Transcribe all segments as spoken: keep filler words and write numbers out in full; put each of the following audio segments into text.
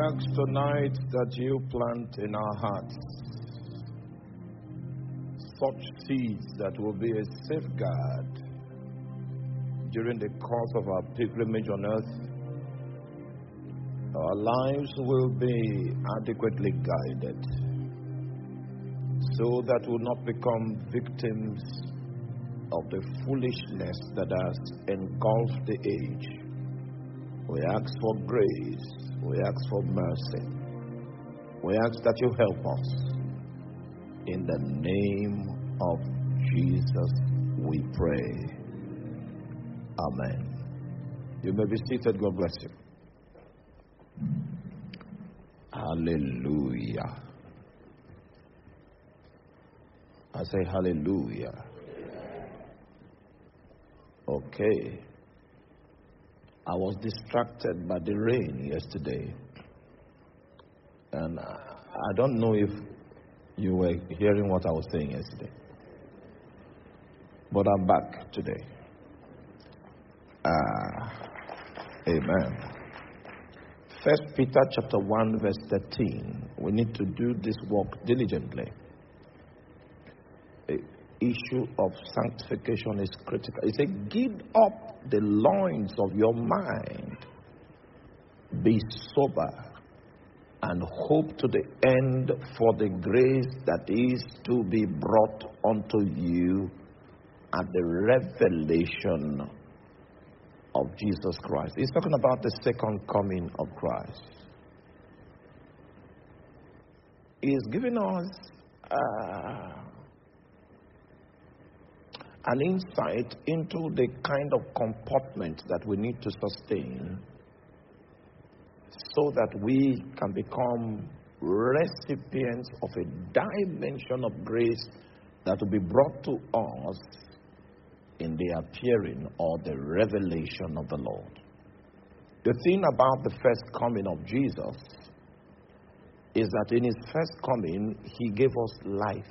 ask tonight that you plant in our hearts such seeds that will be a safeguard during the course of our pilgrimage on earth. Our lives will be adequately guided so that we'll not become victims of the foolishness that has engulfed the age. We ask for grace. We ask for mercy. We ask that you help us. In the name of Jesus, we pray. Amen. You may be seated. God bless you. Hallelujah. I say hallelujah. Okay. I was distracted by the rain yesterday. And I don't know if you were hearing what I was saying yesterday. But I'm back today. Ah, amen. First Peter chapter one verse thirteen. We need to do this work diligently. The issue of sanctification is critical. It says, "Give up the loins of your mind, be sober, and hope to the end for the grace that is to be brought unto you at the revelation of Jesus Christ." He's talking about the second coming of Christ. He's giving us uh, an insight into the kind of comportment that we need to sustain so that we can become recipients of a dimension of grace that will be brought to us in the appearing or the revelation of the Lord. The thing about the first coming of Jesus is that in his first coming, he gave us life.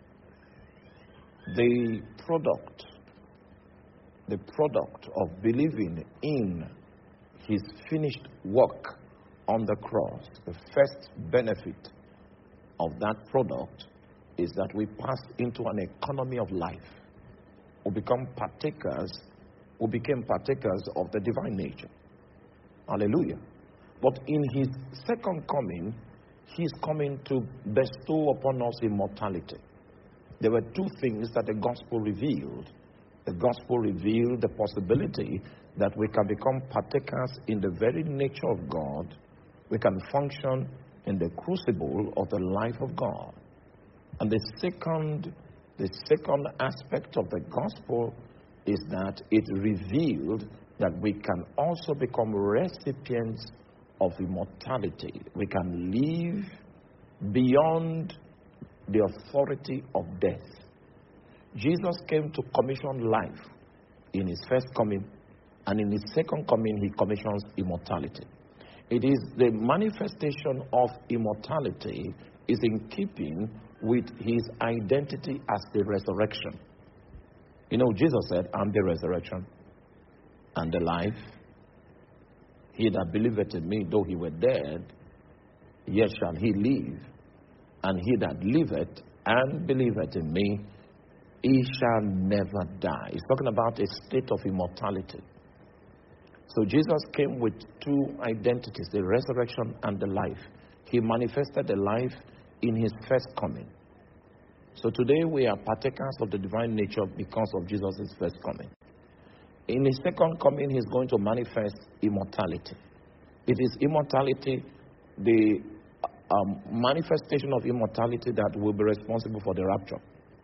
The product, the product of believing in his finished work on the cross, the first benefit of that product is that we pass into an economy of life. We become partakers, we became partakers of the divine nature. Hallelujah. But in his second coming, he's coming to bestow upon us immortality. There were two things that the gospel revealed. The gospel revealed the possibility that we can become partakers in the very nature of God. We can function in the crucible of the life of God. And the second The second aspect of the gospel is that it revealed that we can also become recipients of immortality. We can live beyond the authority of death. Jesus came to commission life in his first coming, and in his second coming, he commissions immortality. It is the manifestation of immortality is in keeping with his identity as the resurrection. You know, Jesus said, "I'm the resurrection and the life. He that believeth in me, though he were dead, yet shall he live. And he that liveth and believeth in me, he shall never die." He's talking about a state of immortality. So Jesus came with two identities, the resurrection and the life. He manifested the life in his first coming. So today we are partakers of the divine nature because of Jesus' first coming. In his second coming, he's going to manifest immortality. It is immortality, the um, manifestation of immortality that will be responsible for the rapture.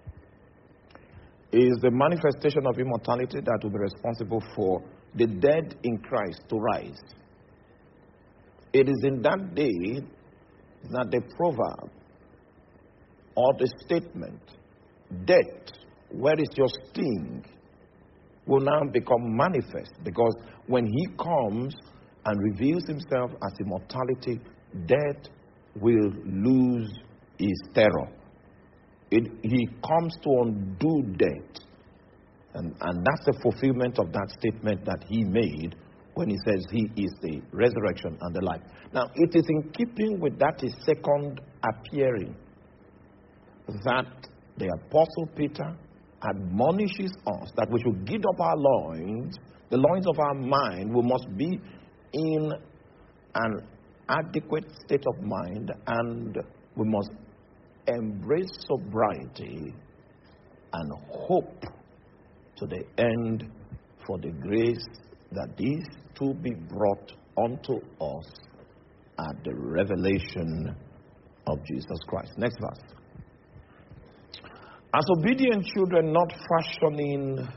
It is the manifestation of immortality that will be responsible for the dead in Christ to rise. It is in that day that the proverb or the statement, "Death, where is your sting?" will now become manifest, because when he comes and reveals himself as immortality, death will lose his terror. It, he comes to undo death. And, and that's the fulfillment of that statement that he made when he says he is the resurrection and the life. Now, it is in keeping with that his second appearing that the Apostle Peter admonishes us that we should gird up our loins, the loins of our mind. We must be in an adequate state of mind, and we must embrace sobriety and hope to the end for the grace that these to be brought unto us at the revelation of Jesus Christ. Next verse. As obedient children, not fashioning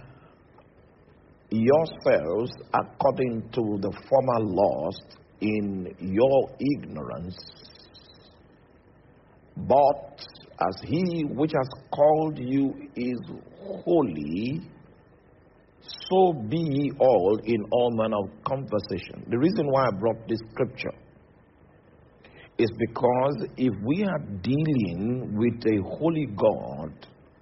yourselves according to the former lust in your ignorance, but as he which has called you is holy, so be ye all in all manner of conversation. The reason why I brought this scripture is because if we are dealing with a holy God,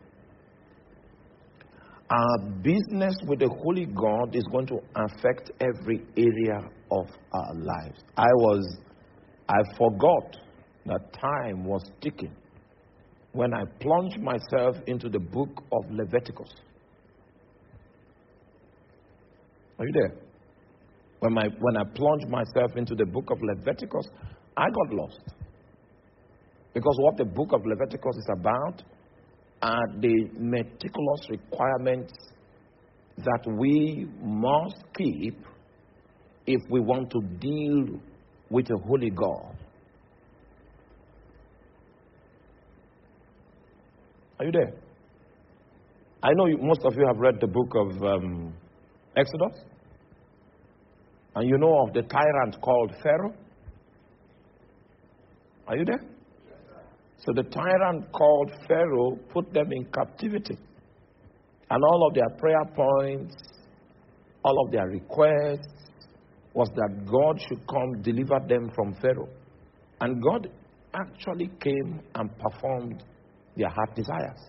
our business with the holy God is going to affect every area of our lives. I was, I forgot that time was ticking when I plunged myself into the book of Leviticus. Are you there? When, my, when I plunged myself into the book of Leviticus, I got lost. Because what the book of Leviticus is about are the meticulous requirements that we must keep if we want to deal with a holy God. Are you there? I know you, most of you have read the book of um, Exodus. And you know of the tyrant called Pharaoh. Are you there? So the tyrant called Pharaoh put them in captivity. And all of their prayer points, all of their requests was that God should come deliver them from Pharaoh. And God actually came and performed their heart desires.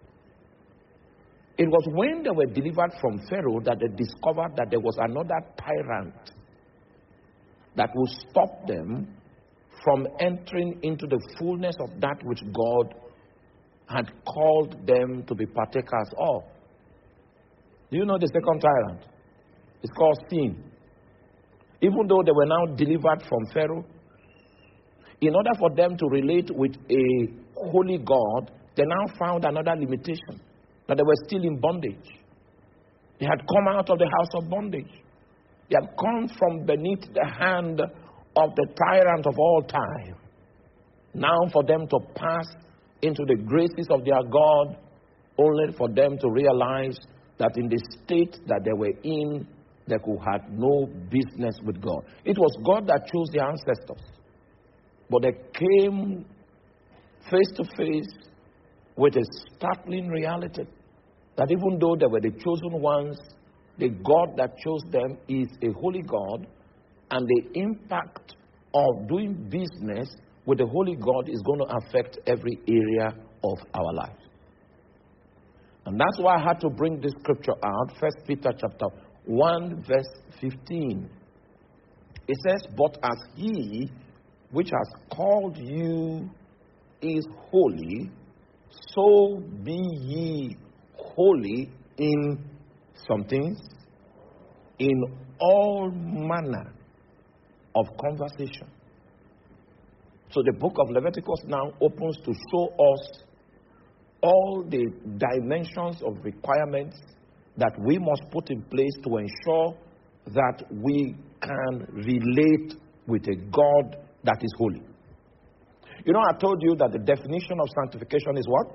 It was when they were delivered from Pharaoh that they discovered that there was another tyrant that would stop them from entering into the fullness of that which God had called them to be partakers of. Do you know the second tyrant? It's called sin. Even though they were now delivered from Pharaoh, in order for them to relate with a holy God, they now found another limitation, that they were still in bondage. They had come out of the house of bondage. They had come from beneath the hand of the tyrant of all time. Now for them to pass into the graces of their God, only for them to realize that in the state that they were in, they could have no business with God. It was God that chose their ancestors. But they came face to face with a startling reality that even though they were the chosen ones, the God that chose them is a holy God, and the impact of doing business with the holy God is going to affect every area of our lives. And that's why I had to bring this scripture out, First Peter chapter one, verse fifteen. It says, "But as he which has called you is holy, so be ye holy in some things, in all manner of conversation." So the book of Leviticus now opens to show us all the dimensions of requirements that we must put in place to ensure that we can relate with a God that is holy. You know, I told you that the definition of sanctification is what?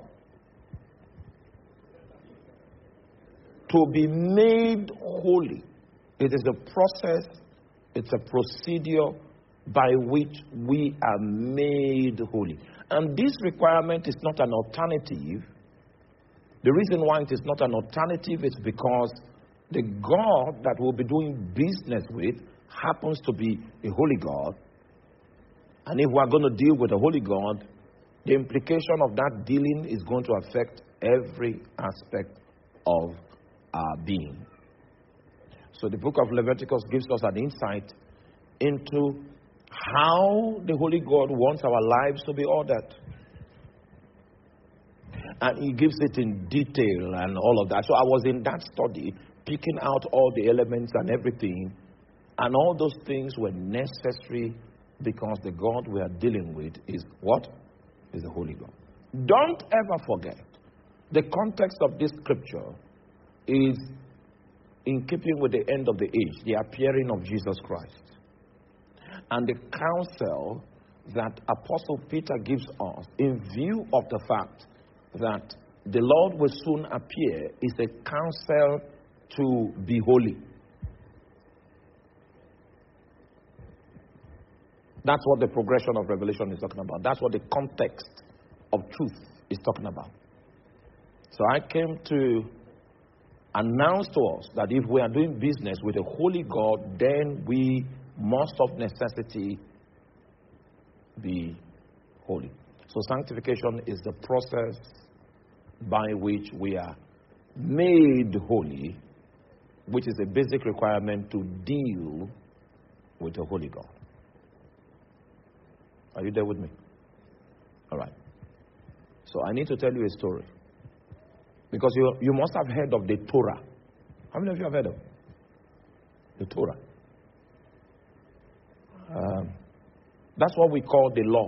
To be made holy. It is a process, it's a procedure by which we are made holy. And this requirement is not an alternative. The reason why it is not an alternative is because the God that we'll be doing business with happens to be a holy God. And if we're going to deal with a holy God, the implication of that dealing is going to affect every aspect of our being. So So the book of Leviticus gives us an insight into how the Holy God wants our lives to be ordered. And he gives it in detail and all of that. So I was in that study, picking out all the elements and everything. And all those things were necessary because the God we are dealing with is what? Is the Holy God. Don't ever forget, the context of this scripture is in keeping with the end of the age, the appearing of Jesus Christ. And the counsel that Apostle Peter gives us in view of the fact that the Lord will soon appear is a counsel to be holy. That's what the progression of Revelation is talking about. That's what the context of truth is talking about. So I came to announce to us that if we are doing business with a holy God, then we must of necessity be holy. So sanctification is the process by which we are made holy, which is a basic requirement to deal with the Holy God. Are you there with me? All right. So I need to tell you a story. Because you, you must have heard of the Torah. How many of you have heard of the Torah? Um, that's what we call the law.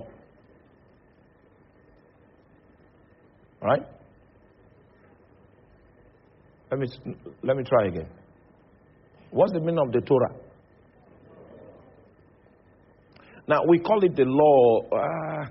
All right? Let me, let me try again. What's the meaning of the Torah? Now, we call it the law. Uh,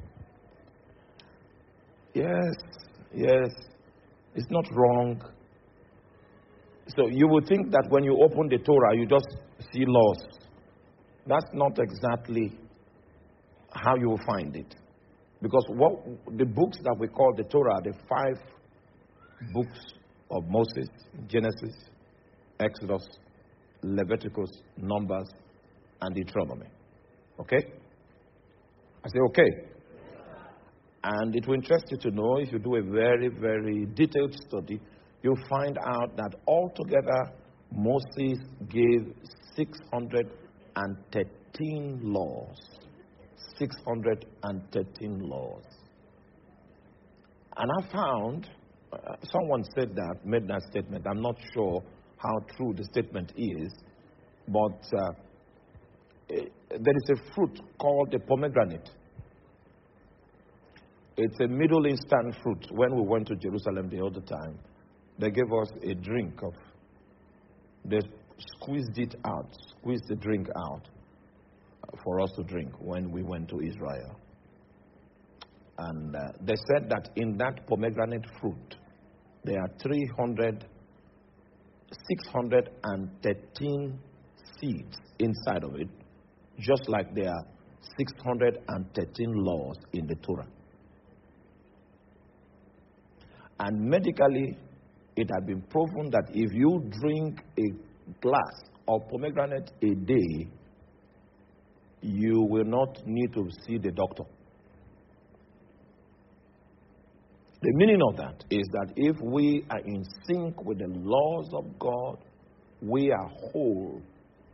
yes, yes. It's not wrong. So you would think that when you open the Torah, you just see laws. That's not exactly how you will find it. Because what the books that we call the Torah are the five books of Moses: Genesis, Exodus, Leviticus, Numbers, and Deuteronomy. Okay? I say okay. And it will interest you to know, if you do a very, very detailed study, you'll find out that altogether Moses gave six hundred thirteen laws. six hundred thirteen laws. And I found, uh, someone said that, made that statement. I'm not sure how true the statement is, but uh, there is a fruit called the pomegranate. It's a Middle Eastern fruit. When we went to Jerusalem the other time, they gave us a drink of, they squeezed it out, squeezed the drink out for us to drink when we went to Israel. And uh, they said that in that pomegranate fruit, there are three hundred, six hundred thirteen seeds inside of it, just like there are six hundred thirteen laws in the Torah. And medically, it has been proven that if you drink a glass of pomegranate a day, you will not need to see the doctor. The meaning of that is that if we are in sync with the laws of God, we are whole.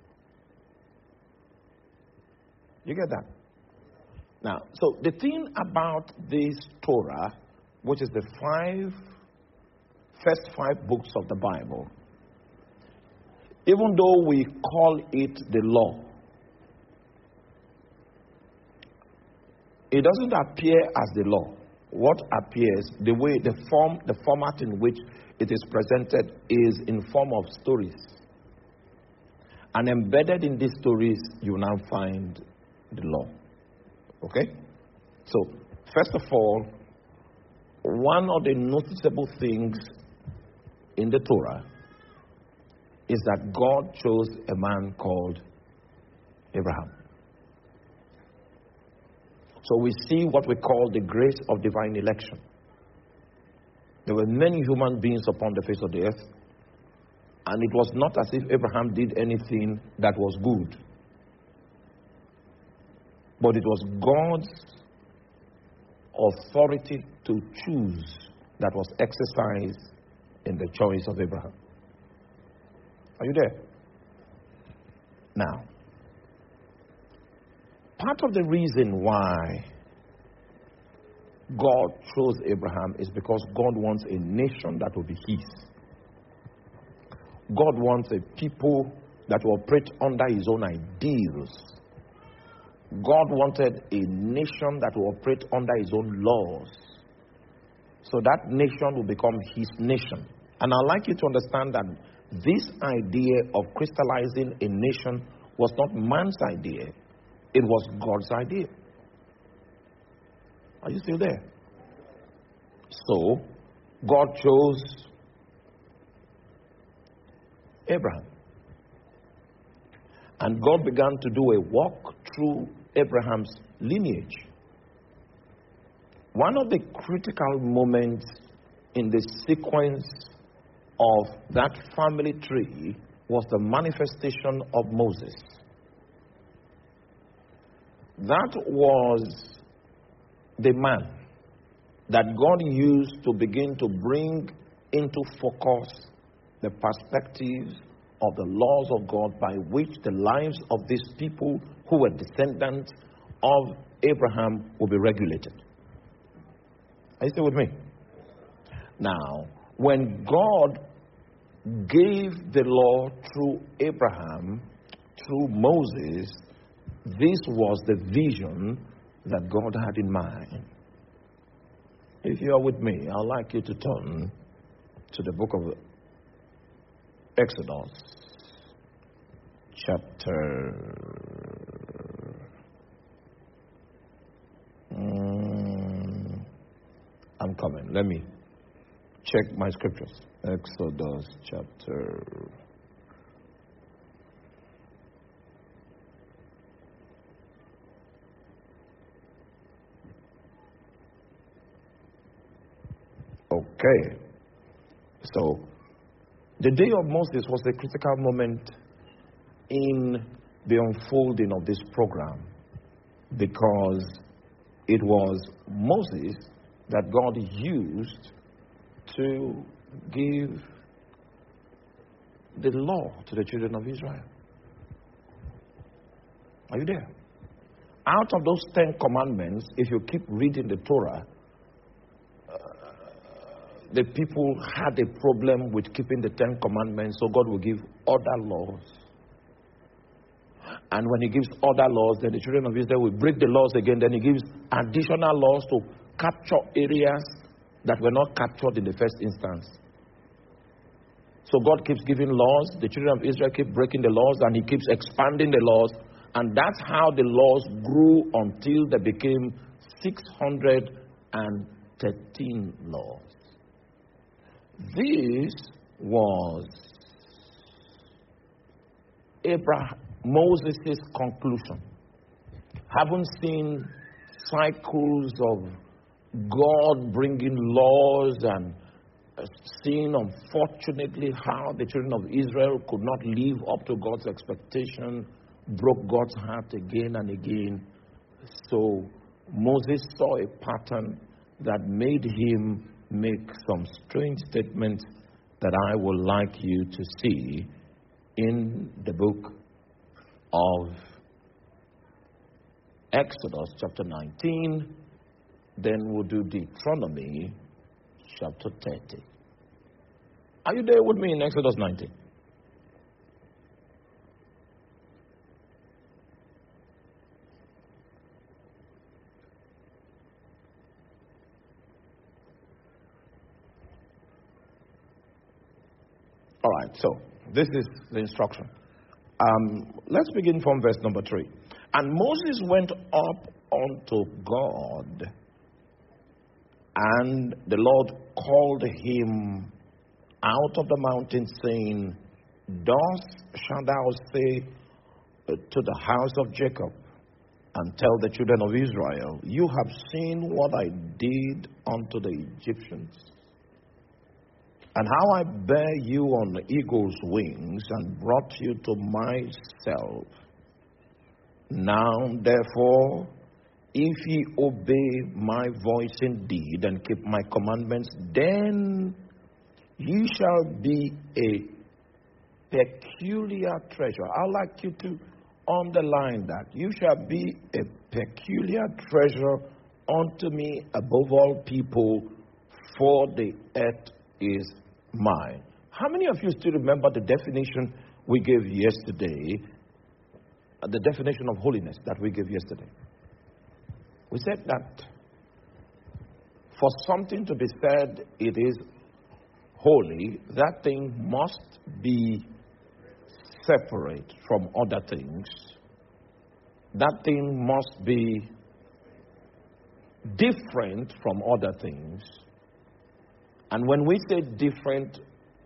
You get that? Now, so the thing about this Torah, which is the five, first five books of the Bible, even though we call it the law, it doesn't appear as the law. What appears, the way, the form, the format in which it is presented is in form of stories. And embedded in these stories, you now find the law. Okay? So, first of all, one of the noticeable things in the Torah is that God chose a man called Abraham. So we see what we call the grace of divine election. There were many human beings upon the face of the earth, and it was not as if Abraham did anything that was good. But it was God's authority to choose that was exercised in the choice of Abraham. Are you there? Now, part of the reason why God chose Abraham is because God wants a nation that will be his. God wants a people that will operate under his own ideals. God wanted a nation that will operate under his own laws. So that nation will become his nation. And I'd like you to understand that this idea of crystallizing a nation was not man's idea. It was God's idea. Are you still there? So, God chose Abraham. And God began to do a walk through Abraham's lineage. One of the critical moments in the sequence of that family tree was the manifestation of Moses. That was the man that God used to begin to bring into focus the perspectives of the laws of God by which the lives of these people who were descendants of Abraham will be regulated. Are you still with me? Now, when God gave the law through Abraham, through Moses, this was the vision that God had in mind. If you are with me, I'd like you to turn to the book of Exodus, chapter... Um, I'm coming. Let me check my scriptures. Exodus, chapter... Okay. So, the day of Moses was a critical moment in the unfolding of this program because it was Moses that God used to give the law to the children of Israel. Are you there? Out of those Ten Commandments, if you keep reading the Torah, the people had a problem with keeping the Ten Commandments, so God will give other laws. And when he gives other laws, then the children of Israel will break the laws again. Then he gives additional laws to capture areas that were not captured in the first instance. So God keeps giving laws. The children of Israel keep breaking the laws, and he keeps expanding the laws. And that's how the laws grew until they became six hundred thirteen laws. This was Abraham, Moses' conclusion. Having seen cycles of God bringing laws and seeing, unfortunately, how the children of Israel could not live up to God's expectation, broke God's heart again and again. So Moses saw a pattern that made him make some strange statements that I would like you to see in the book of Exodus chapter nineteen. Then we'll do Deuteronomy chapter thirty. Are you there with me in Exodus nineteen? All right, so this is the instruction. Um, let's begin from verse number three. And Moses went up unto God, and the Lord called him out of the mountain, saying, Thus shalt thou say to the house of Jacob, and tell the children of Israel, You have seen what I did unto the Egyptians, and how I bare you on eagle's wings, and brought you to myself. Now, therefore, if ye obey my voice indeed, and keep my commandments, then ye shall be a peculiar treasure. I'd like you to underline that. You shall be a peculiar treasure unto me above all people, for the earth is mine. How many of you still remember the definition we gave yesterday? The definition of holiness that we gave yesterday. We said that for something to be said it is holy, that thing must be separate from other things. That thing must be different from other things. And when we say different,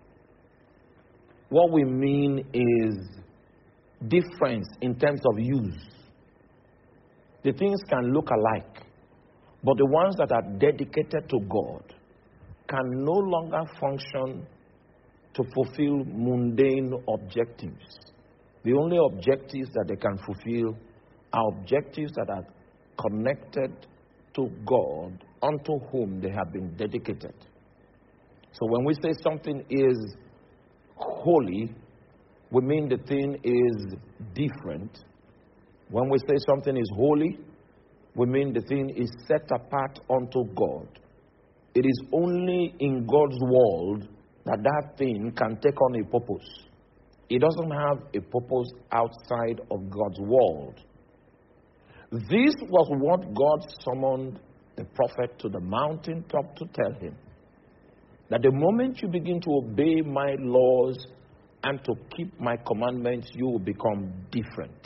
what we mean is difference in terms of use. The things can look alike, but the ones that are dedicated to God can no longer function to fulfill mundane objectives. The only objectives that they can fulfill are objectives that are connected to God, unto whom they have been dedicated. So when we say something is holy, we mean the thing is different. When we say something is holy, we mean the thing is set apart unto God. It is only in God's world that that thing can take on a purpose. It doesn't have a purpose outside of God's world. This was what God summoned the prophet to the mountaintop to tell him. That the moment you begin to obey my laws and to keep my commandments, you will become different.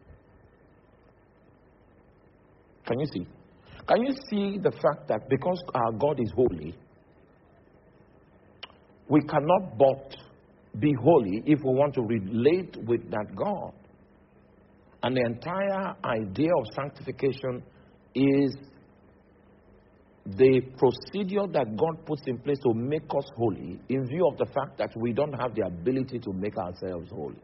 Can you see? Can you see the fact that because our God is holy, we cannot but be holy if we want to relate with that God? And the entire idea of sanctification is the procedure that God puts in place to make us holy in view of the fact that we don't have the ability to make ourselves holy.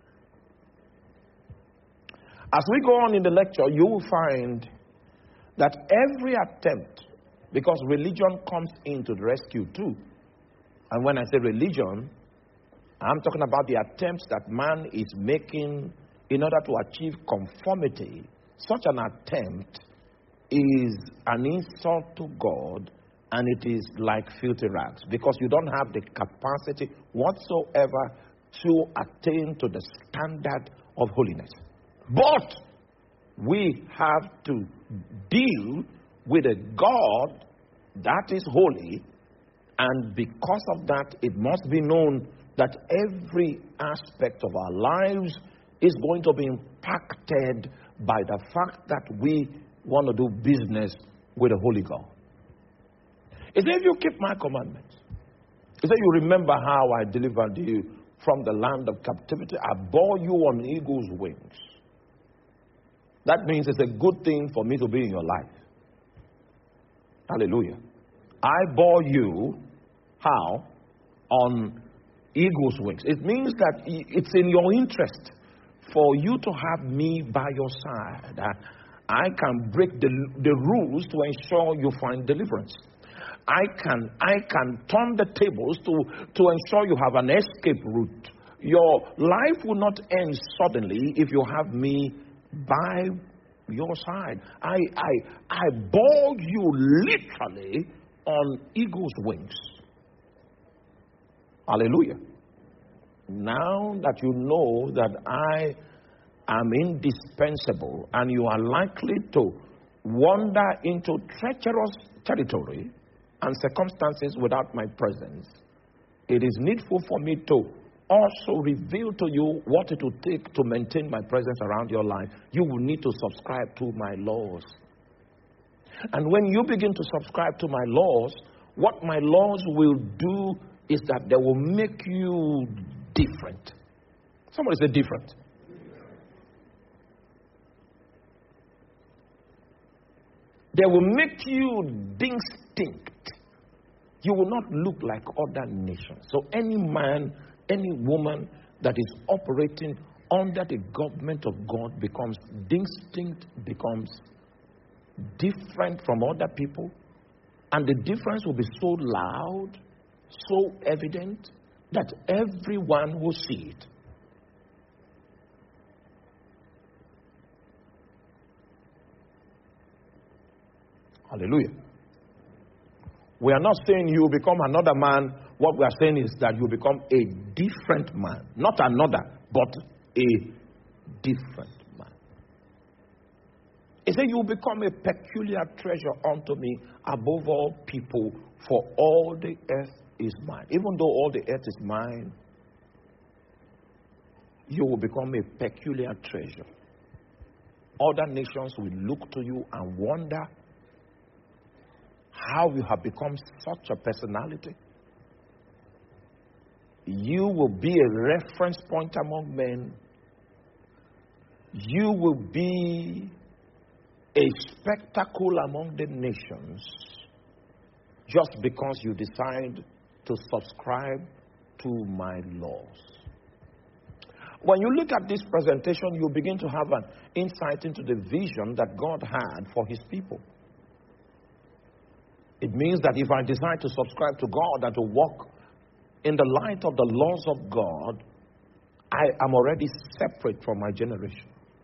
As we go on in the lecture, you will find that every attempt, because religion comes into the rescue too. And when I say religion, I'm talking about the attempts that man is making in order to achieve conformity. Such an attempt is an insult to God, and it is like filthy rags, because you don't have the capacity whatsoever to attain to the standard of holiness. But we have to deal with a God that is holy, and because of that, it must be known that every aspect of our lives is going to be impacted by the fact that we want to do business with a holy God. He said, if you keep my commandments, he said, you remember how I delivered you from the land of captivity. I bore you on eagle's wings. That means it's a good thing for me to be in your life. Hallelujah. I bore you, how? On eagle's wings. It means that it's in your interest for you to have me by your side. I can break the, the rules to ensure you find deliverance. I can I can turn the tables to, to ensure you have an escape route. Your life will not end suddenly if you have me by your side. I I I bore you literally on eagle's wings. Hallelujah. Now that you know that I am indispensable and you are likely to wander into treacherous territory and circumstances without my presence, it is needful for me to also reveal to you what it will take to maintain my presence around your life. You will need to subscribe to my laws. And when you begin to subscribe to my laws, what my laws will do is that they will make you different. Somebody say different. They will make you distinct. You will not look like other nations. So any man, any woman that is operating under the government of God becomes distinct, becomes different from other people. And the difference will be so loud, so evident, that everyone will see it. Hallelujah. We are not saying you become another man. What we are saying is that you become a different man. Not another, but a different man. He said, you become a peculiar treasure unto me above all people, for all the earth is mine. Even though all the earth is mine, you will become a peculiar treasure. Other nations will look to you and wonder how you have become such a personality. You will be a reference point among men. You will be a spectacle among the nations just because you decide to subscribe to my laws. When you look at this presentation, you begin to have an insight into the vision that God had for his people. It means that if I decide to subscribe to God and to walk in the light of the laws of God, I am already separate from my generation.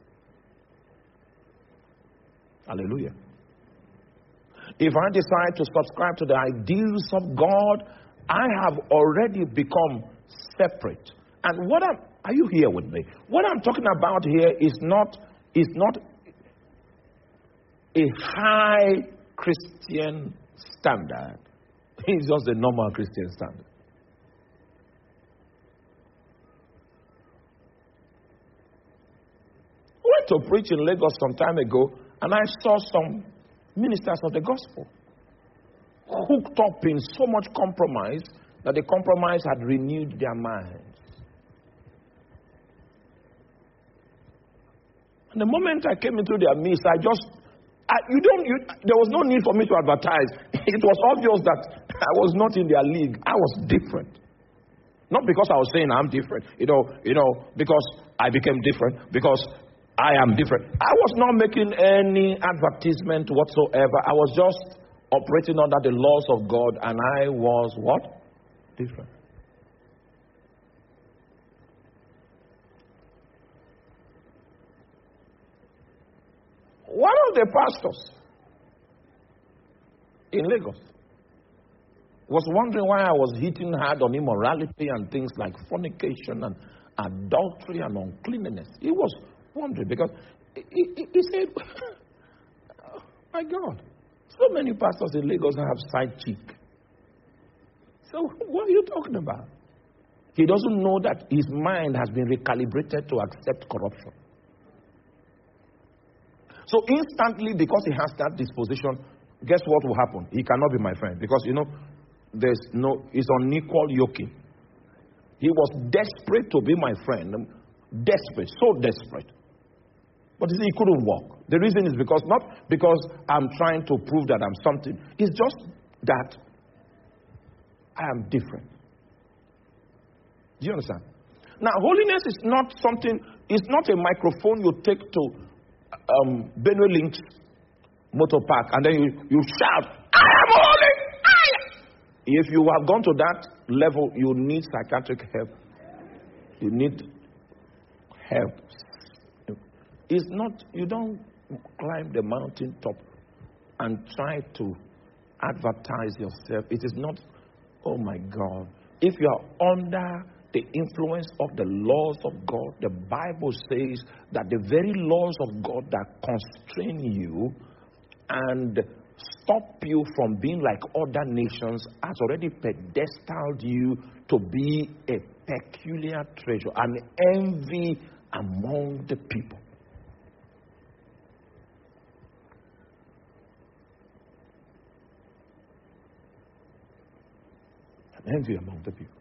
Hallelujah. If I decide to subscribe to the ideals of God, I have already become separate. And what I'm, are you here with me? What I'm talking about here is not, is not a high Christian standard. It's just a normal Christian standard. I went to preach in Lagos some time ago, and I saw some ministers of the gospel hooked up in so much compromise that the compromise had renewed their minds. And the moment I came into their midst, I just I, you don't. You, there was no need for me to advertise. It was obvious that I was not in their league. I was different. Not because I was saying I'm different. You know. You know. Because I became different. Because I am different. I was not making any advertisement whatsoever. I was just operating under the laws of God, and I was what? Different. One of the pastors in Lagos was wondering why I was hitting hard on immorality and things like fornication and adultery and uncleanness. He was wondering because he, he, he said, oh, my God, so many pastors in Lagos have side cheek. So what are you talking about? He doesn't know that his mind has been recalibrated to accept corruption. So instantly, because he has that disposition, guess what will happen? He cannot be my friend. Because, you know, there's no, it's unequal yoking. He was desperate to be my friend. Desperate, so desperate. But he couldn't walk. The reason is because, not because I'm trying to prove that I'm something. It's just that I am different. Do you understand? Now, holiness is not something, it's not a microphone you take to Um, Benue Links motor park and then you, you shout, I am holy! I am. If you have gone to that level, you need psychiatric help. You need help. It's not, you don't climb the mountain top and try to advertise yourself. It is not, oh my God. If you are under the influence of the laws of God, the Bible says that the very laws of God that constrain you and stop you from being like other nations has already pedestaled you to be a peculiar treasure, an envy among the people. An envy among the people.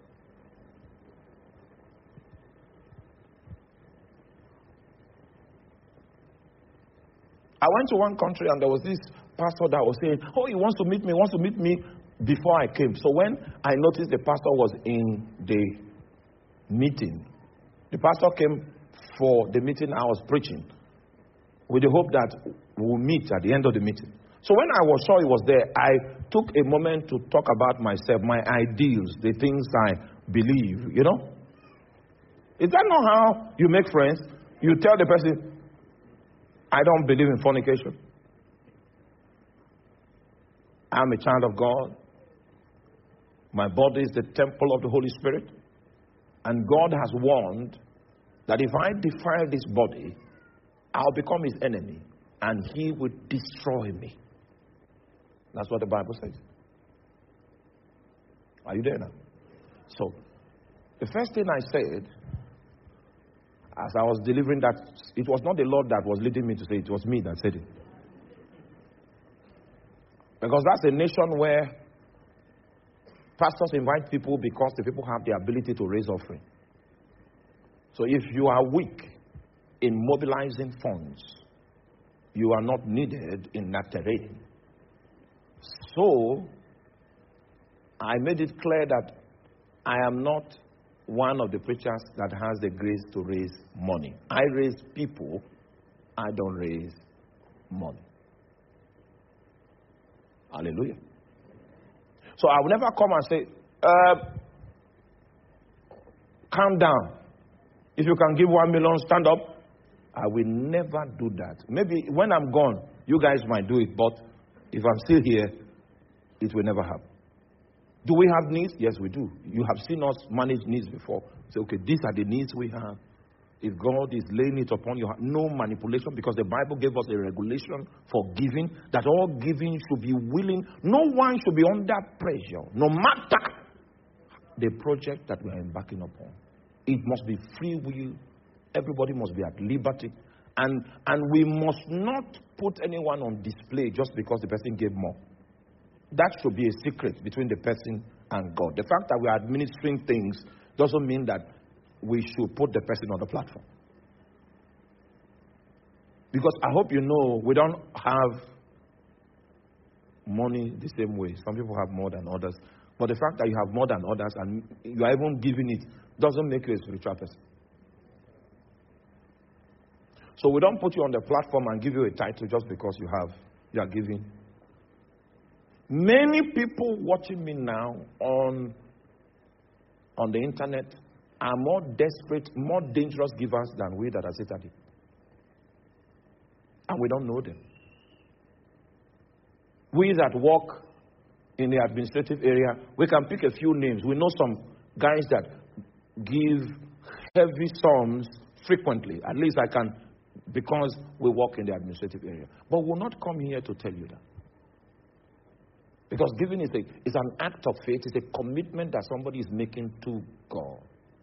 I went to one country and there was this pastor that was saying, oh, he wants to meet me, he wants to meet me before I came. So when I noticed the pastor was in the meeting, the pastor came for the meeting I was preaching with the hope that we will meet at the end of the meeting. So when I was sure he was there, I took a moment to talk about myself, my ideals, the things I believe, you know? Is that not how you make friends? You tell the person, I don't believe in fornication. I'm a child of God. My body is the temple of the Holy Spirit. And God has warned that if I defile this body, I'll become his enemy and he will destroy me. That's what the Bible says. Are you there now? So, the first thing I said, as I was delivering that, it was not the Lord that was leading me to say it, it was me that said it. Because that's a nation where pastors invite people because the people have the ability to raise offering. So if you are weak in mobilizing funds, you are not needed in that terrain. So, I made it clear that I am not one of the preachers that has the grace to raise money. I raise people, I don't raise money. Hallelujah. So I will never come and say, uh, calm down. If you can give one million, stand up. I will never do that. Maybe when I'm gone, you guys might do it, but if I'm still here, it will never happen. Do we have needs? Yes, we do. You have seen us manage needs before. Say, okay, these are the needs we have. If God is laying it upon you, no manipulation, because the Bible gave us a regulation for giving, that all giving should be willing. No one should be under pressure, no matter the project that we are embarking upon. It must be free will. Everybody must be at liberty. And, and we must not put anyone on display just because the person gave more. That should be a secret between the person and God. The fact that we are administering things doesn't mean that we should put the person on the platform. Because I hope you know we don't have money the same way. Some people have more than others. But the fact that you have more than others and you are even giving it doesn't make you a spiritual person. So we don't put you on the platform and give you a title just because you have, you are giving. Many people watching me now on, on the internet are more desperate, more dangerous givers than we that are seated here. And we don't know them. We that work in the administrative area, we can pick a few names. We know some guys that give heavy sums frequently. At least I can, because we work in the administrative area. But we'll not come here to tell you that. Because giving is, a, is an act of faith. It's a commitment that somebody is making to God.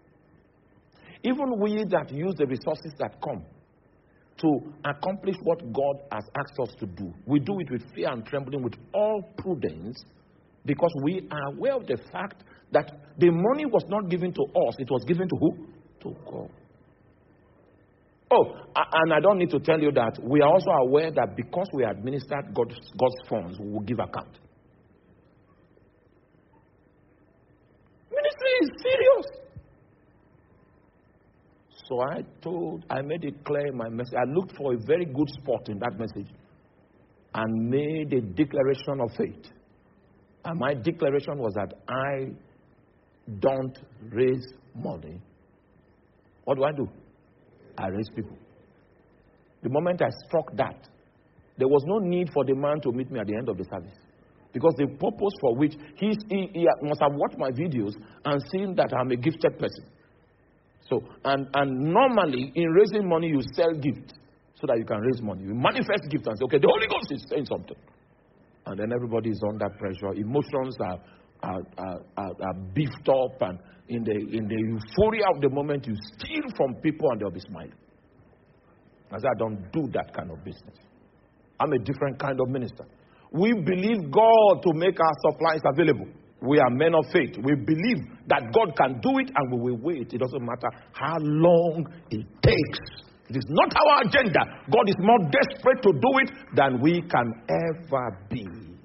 Even we that use the resources that come to accomplish what God has asked us to do, we do it with fear and trembling, with all prudence, because we are aware of the fact that the money was not given to us, it was given to who? To God. Oh, and I don't need to tell you that we are also aware that because we administered God's, God's funds, we will give account. Ministry is serious. So I told, I made it clear in my message. I looked for a very good spot in that message and made a declaration of faith. And my declaration was that I don't raise money. What do I do? I raise people. The moment I struck that, there was no need for the man to meet me at the end of the service. Because the purpose for which he, he, he must have watched my videos and seen that I'm a gifted person. So, and, and normally in raising money, you sell gifts so that you can raise money. You manifest gifts and say, okay, the Holy Ghost is saying something. And then everybody is under pressure. Emotions are, are, are, are, are beefed up, and in the, in the euphoria of the moment, you steal from people and they'll be smiling. I said, I don't do that kind of business. I'm a different kind of minister. We believe God to make our supplies available. We are men of faith. We believe that God can do it and we will wait. It doesn't matter how long it takes. It is not our agenda. God is more desperate to do it than we can ever be.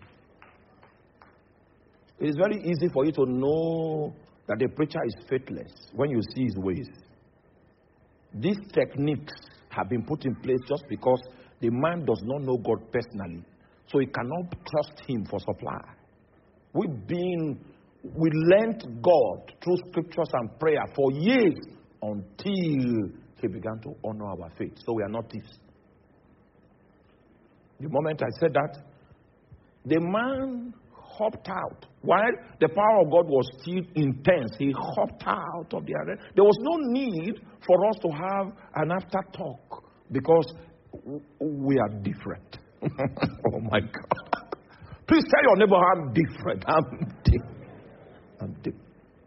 It is very easy for you to know that the preacher is faithless when you see his ways. These techniques have been put in place just because the man does not know God personally. So he cannot trust him for supply. We've been we learned God through scriptures and prayer for years until he began to honor our faith. So we are not thieves. The moment I said that, the man hopped out. While the power of God was still intense, he hopped out of the arena. There was no need for us to have an after talk because we are different. Oh my God. Please tell your neighbor, I'm different. I'm different. I'm different.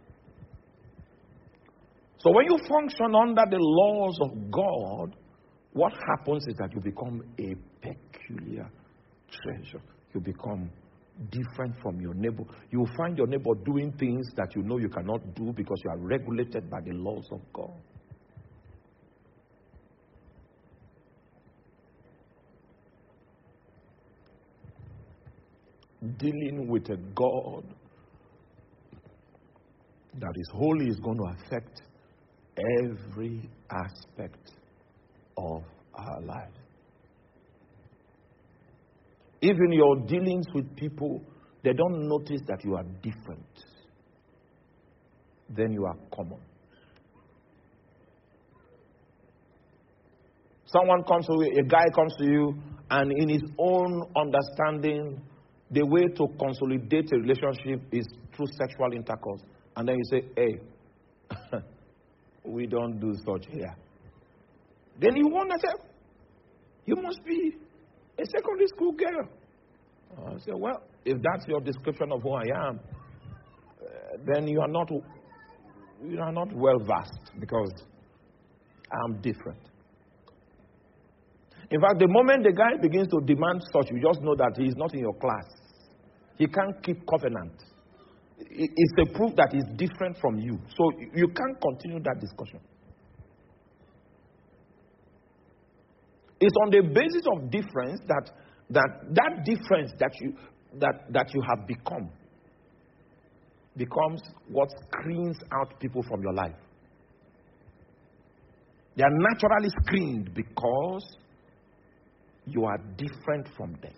So when you function under the laws of God, what happens is that you become a peculiar treasure. You become different from your neighbor. You will find your neighbor doing things that you know you cannot do because you are regulated by the laws of God. Dealing with a God that is holy is going to affect every aspect of our life. Even your dealings with people, they don't notice that you are different. Then you are common. Someone comes to you, a guy comes to you, and in his own understanding, the way to consolidate a relationship is through sexual intercourse. And then you say, hey, we don't do such here. Then you wonder, you must be a secondary school girl. I say, well, if that's your description of who I am, uh, then you are not you are not well versed because I'm different. In fact, the moment the guy begins to demand such, you just know that he is not in your class. He can't keep covenant. It's a proof that he's different from you. So you can't continue that discussion. It's on the basis of difference that that that difference that you that that you have become becomes what screens out people from your life. They are naturally screened because you are different from them.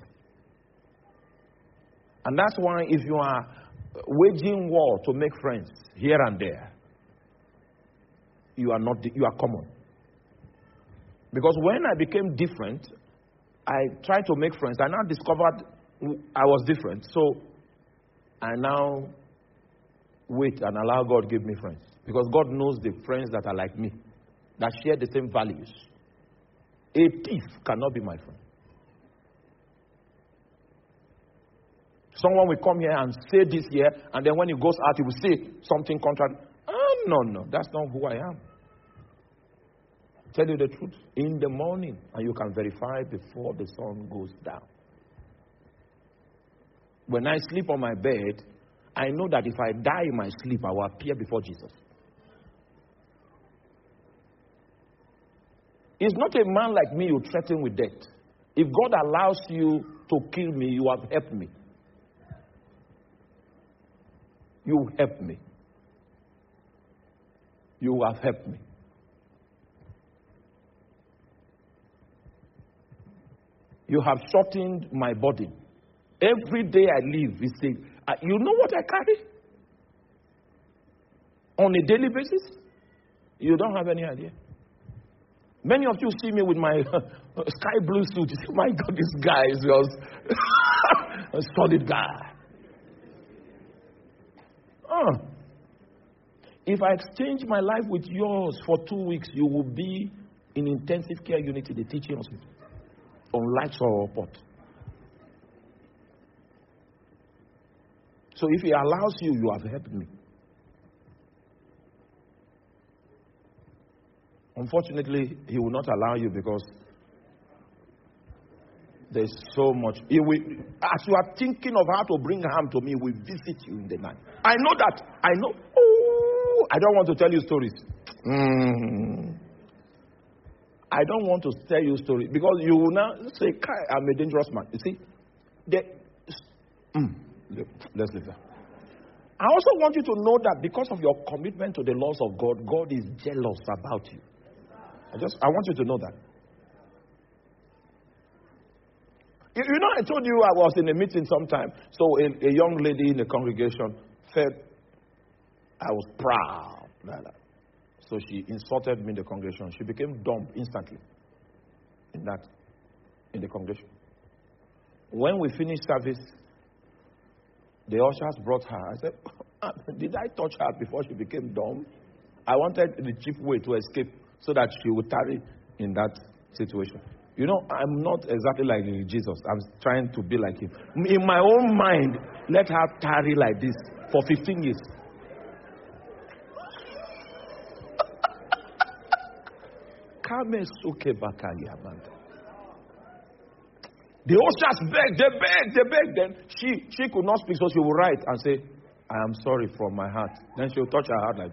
And that's why if you are waging war to make friends here and there, you are not you are common. Because when I became different, I tried to make friends. I now discovered I was different. So I now wait and allow God to give me friends. Because God knows the friends that are like me, that share the same values. A thief cannot be my friend. Someone will come here and say this here, and then when he goes out, he will say something contrary. Oh, no, no, that's not who I am. Tell you the truth, in the morning, and you can verify before the sun goes down. When I sleep on my bed, I know that if I die in my sleep, I will appear before Jesus. It's not a man like me you threaten with death. If God allows you to kill me, you have helped me. You helped me. You have helped me. You have shortened my body. Every day I live, you see, uh, you know what I carry? On a daily basis? You don't have any idea. Many of you see me with my uh, sky blue suit. You say, my God, this guy is just a solid guy. Uh, if I exchange my life with yours for two weeks, you will be in intensive care unit in the teaching hospital. On life support. So if he allows you, you have helped me. Unfortunately, he will not allow you because there's so much. He will, as you are thinking of how to bring harm to me, he will visit you in the night. I know that. I know. Oh, I don't want to tell you stories. Mm. I don't want to tell you a story because you will now say, I'm a dangerous man. You see, they, mm, let's leave that. I also want you to know that because of your commitment to the laws of God, God is jealous about you. I just, I want you to know that. You, you know, I told you I was in a meeting sometime. So a, a young lady in the congregation felt I was proud. Like that. So she insulted me in the congregation. She became dumb instantly in that, in the congregation. When we finished service, the ushers brought her. I said, did I touch her before she became dumb? I wanted the cheap way to escape so that she would tarry in that situation. You know, I'm not exactly like Jesus. I'm trying to be like him. In my own mind, let her tarry like this for fifteen years. The ushers begged, they begged, they begged. Then she, she could not speak, so she would write and say, I am sorry from my heart. Then she would touch her heart like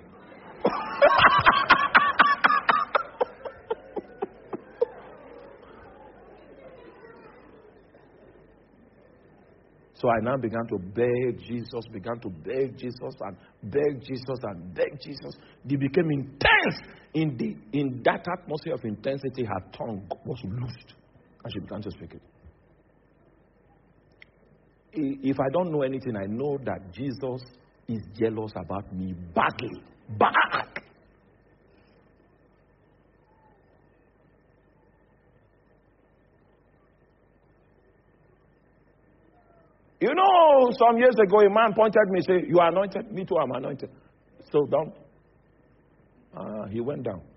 So I now began to beg Jesus, began to beg Jesus and beg Jesus and beg Jesus. They became intense. In the in that atmosphere of intensity, her tongue was loosed and she began to speak it. If I don't know anything, I know that Jesus is jealous about me badly. Bad. You know, some years ago, a man pointed at me and said, you are anointed? Me too, I'm anointed. So down. Ah, he went down.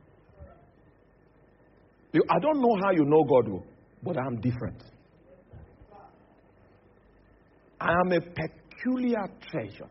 You, I don't know how you know God, but I'm different. I am a peculiar treasure.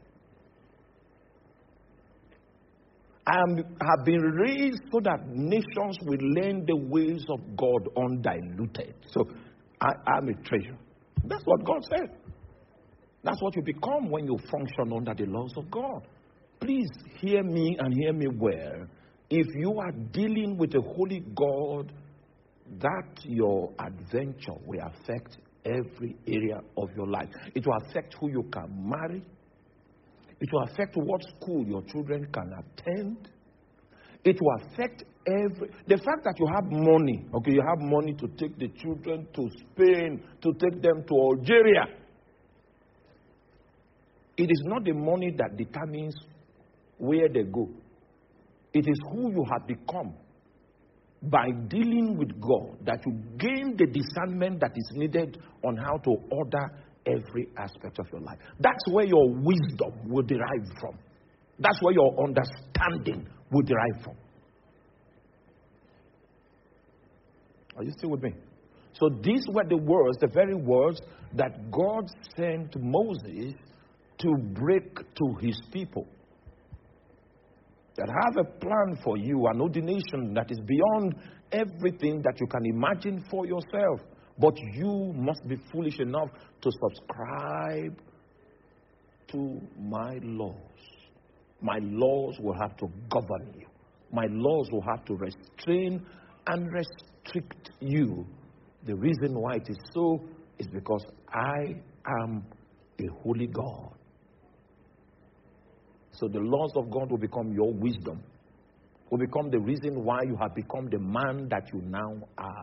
I am, have been raised so that nations will learn the ways of God undiluted. So I am a treasure. That's what God said. That's what you become when you function under the laws of God. Please hear me and hear me well. If you are dealing with a holy God, that your adventure will affect every area of your life. It will affect who you can marry. It will affect what school your children can attend. It will affect every... The fact that you have money, okay, you have money to take the children to Spain, to take them to Algeria. It is not the money that determines where they go. It is who you have become by dealing with God that you gain the discernment that is needed on how to order every aspect of your life. That's where your wisdom will derive from. That's where your understanding will derive from. Are you still with me? So these were the words, the very words that God sent Moses to break to his people. That have a plan for you, an ordination that is beyond everything that you can imagine for yourself. But you must be foolish enough to subscribe to my laws. My laws will have to govern you. My laws will have to restrain and restrict you. The reason why it is so is because I am a holy God. So the laws of God will become your wisdom, will become the reason why you have become the man that you now are.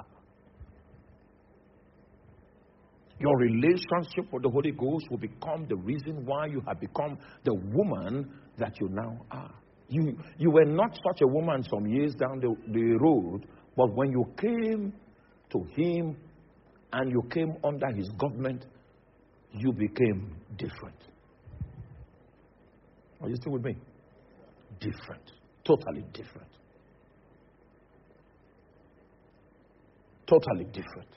Your relationship with the Holy Ghost will become the reason why you have become the woman that you now are. You, you were not such a woman some years down the, the road, but when you came to him and you came under his government, you became different. Are you still with me? Different. Totally different. Totally different.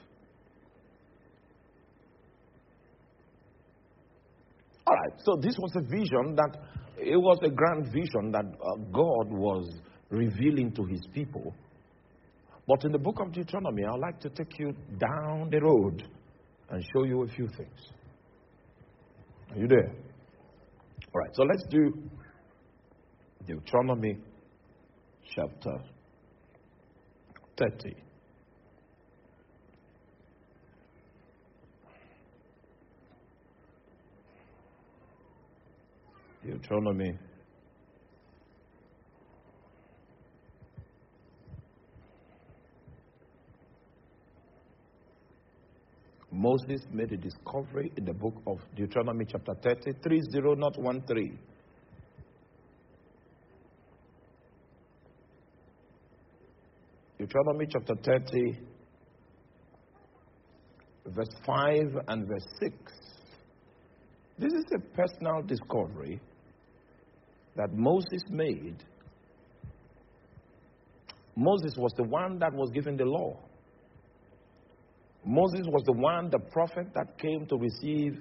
All right, so this was a vision that, it was a grand vision that uh, God was revealing to his people. But in the book of Deuteronomy, I'd like to take you down the road and show you a few things. Are you there? All right, so let's do Deuteronomy chapter thirty. Deuteronomy Moses made a discovery in the book of Deuteronomy chapter thirty, three zero, not one three. Deuteronomy chapter thirty, verse five and verse six. This is a personal discovery that Moses made. Moses was the one that was given the law. Moses was the one, the prophet, that came to receive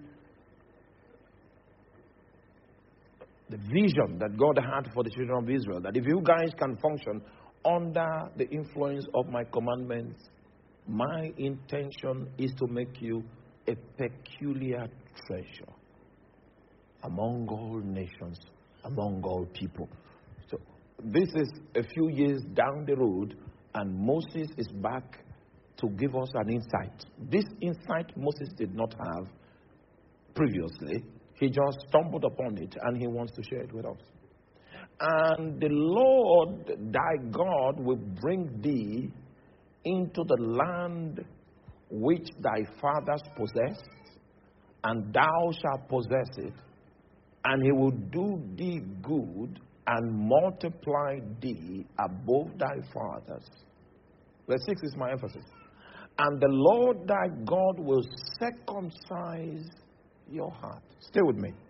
the vision that God had for the children of Israel. That if you guys can function under the influence of my commandments, my intention is to make you a peculiar treasure among all nations, among all people. So this is a few years down the road, and Moses is back to give us an insight. This insight Moses did not have previously. He just stumbled upon it, and he wants to share it with us. And the Lord thy God will bring thee into the land which thy fathers possessed, and thou shalt possess it, and he will do thee good and multiply thee above thy fathers. Verse six is my emphasis. And the Lord thy God will circumcise your heart. Stay with me.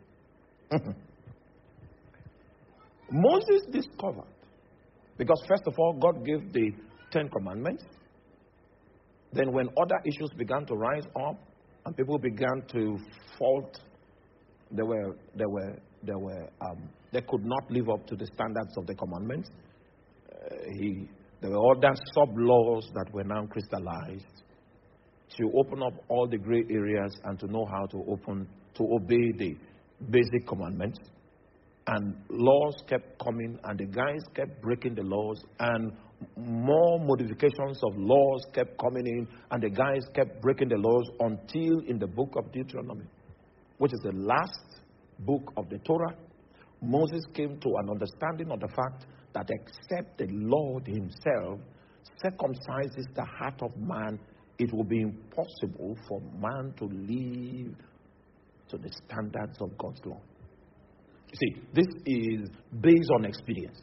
Moses discovered, because first of all, God gave the Ten Commandments. Then when other issues began to rise up and people began to fault, they were, they were, they were, um, they could not live up to the standards of the commandments. Uh, he, there were other sub-laws that were now crystallized to open up all the gray areas and to know how to open, to obey the basic commandments. And laws kept coming, and the guys kept breaking the laws, and more modifications of laws kept coming in, and the guys kept breaking the laws until in the book of Deuteronomy, which is the last book of the Torah, Moses came to an understanding of the fact that except the Lord himself circumcises the heart of man, it will be impossible for man to live to the standards of God's law. You see, this is based on experience.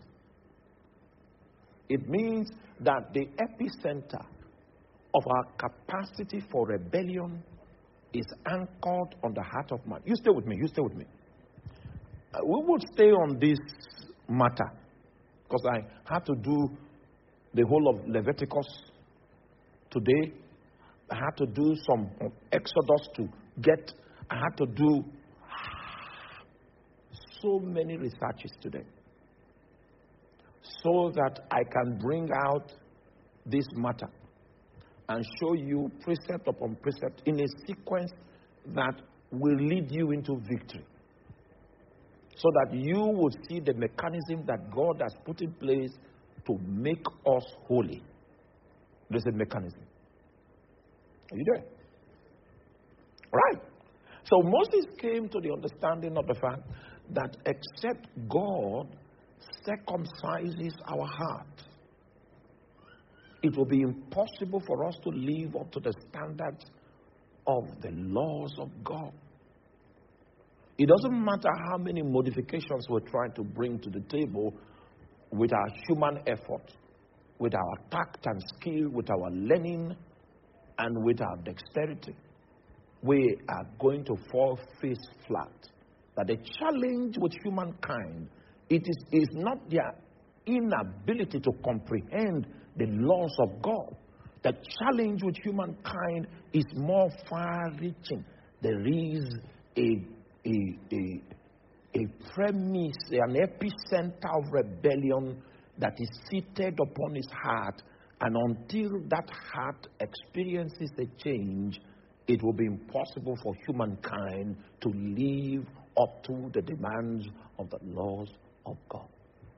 It means that the epicenter of our capacity for rebellion is anchored on the heart of man. You stay with me, you stay with me. Uh, we will stay on this matter because I had to do the whole of Leviticus today. I had to do some Exodus to get, I had to do so many researches today so that I can bring out this matter and show you precept upon precept in a sequence that will lead you into victory, so that you would see the mechanism that God has put in place to make us holy. There's a mechanism. Are you there? Right. So Moses came to the understanding of the fact that except God circumcises our heart, it will be impossible for us to live up to the standards of the laws of God. It doesn't matter how many modifications we're trying to bring to the table with our human effort, with our tact and skill, with our learning, and with our dexterity. We are going to fall face flat. That the challenge with humankind, it is, is not their inability to comprehend the laws of God. The challenge with humankind is more far-reaching. There is a, a, a, a premise, an epicenter of rebellion that is seated upon his heart, and until that heart experiences a change, it will be impossible for humankind to live up to the demands of the laws of God.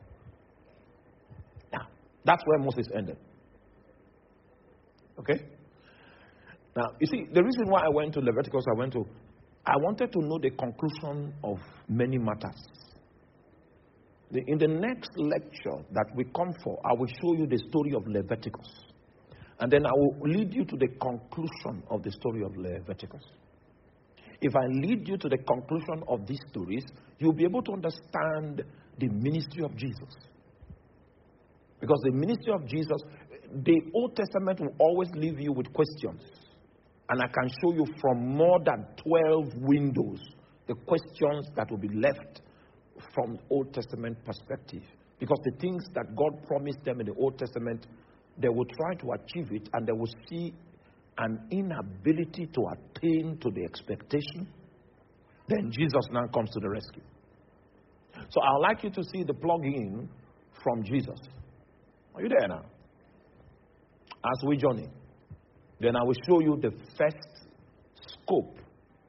Now, that's where Moses ended. Okay? Now, you see, the reason why I went to Leviticus, I went to, I wanted to know the conclusion of many matters. The, in the next lecture that we come for, I will show you the story of Leviticus. And then I will lead you to the conclusion of the story of Leviticus. If I lead you to the conclusion of these stories, you'll be able to understand the ministry of Jesus. Because the ministry of Jesus, the Old Testament will always leave you with questions. And I can show you from more than twelve windows the questions that will be left from Old Testament perspective. Because the things that God promised them in the Old Testament, they will try to achieve it and they will see an inability to attain to the expectation. Then Jesus now comes to the rescue. So I'd like you to see the plug-in from Jesus. Are you there now? As we journey, then I will show you the first scope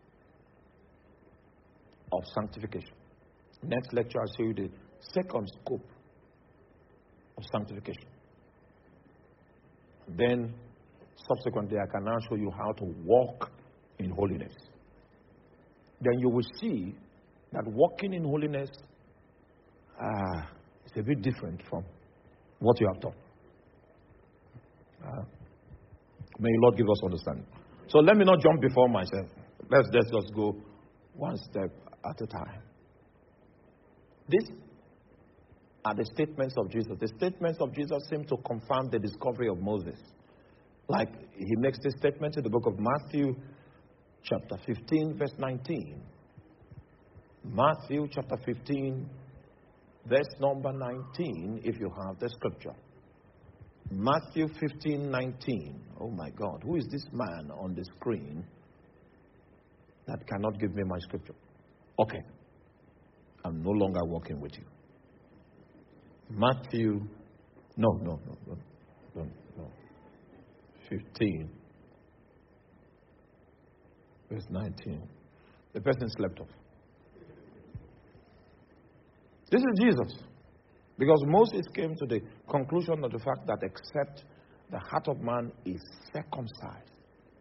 of sanctification. Next lecture, I'll show you the second scope of sanctification. Then, subsequently, I can now show you how to walk in holiness. Then you will see that walking in holiness uh, is a bit different from what you have taught. Uh, may the Lord give us understanding. So let me not jump before myself. Let's, let's just go one step at a time. These are the statements of Jesus. The statements of Jesus seem to confirm the discovery of Moses. Like he makes this statement in the book of Matthew, chapter fifteen, verse nineteen. Matthew chapter fifteen, verse number nineteen, if you have the scripture. Matthew fifteen, nineteen. Oh my God, who is this man on the screen that cannot give me my scripture? Okay, I'm no longer working with you. Matthew, no, no, no, no, no, no. fifteen, verse nineteen. The person slept off. This is Jesus. Because Moses came to the conclusion of the fact that except the heart of man is circumcised,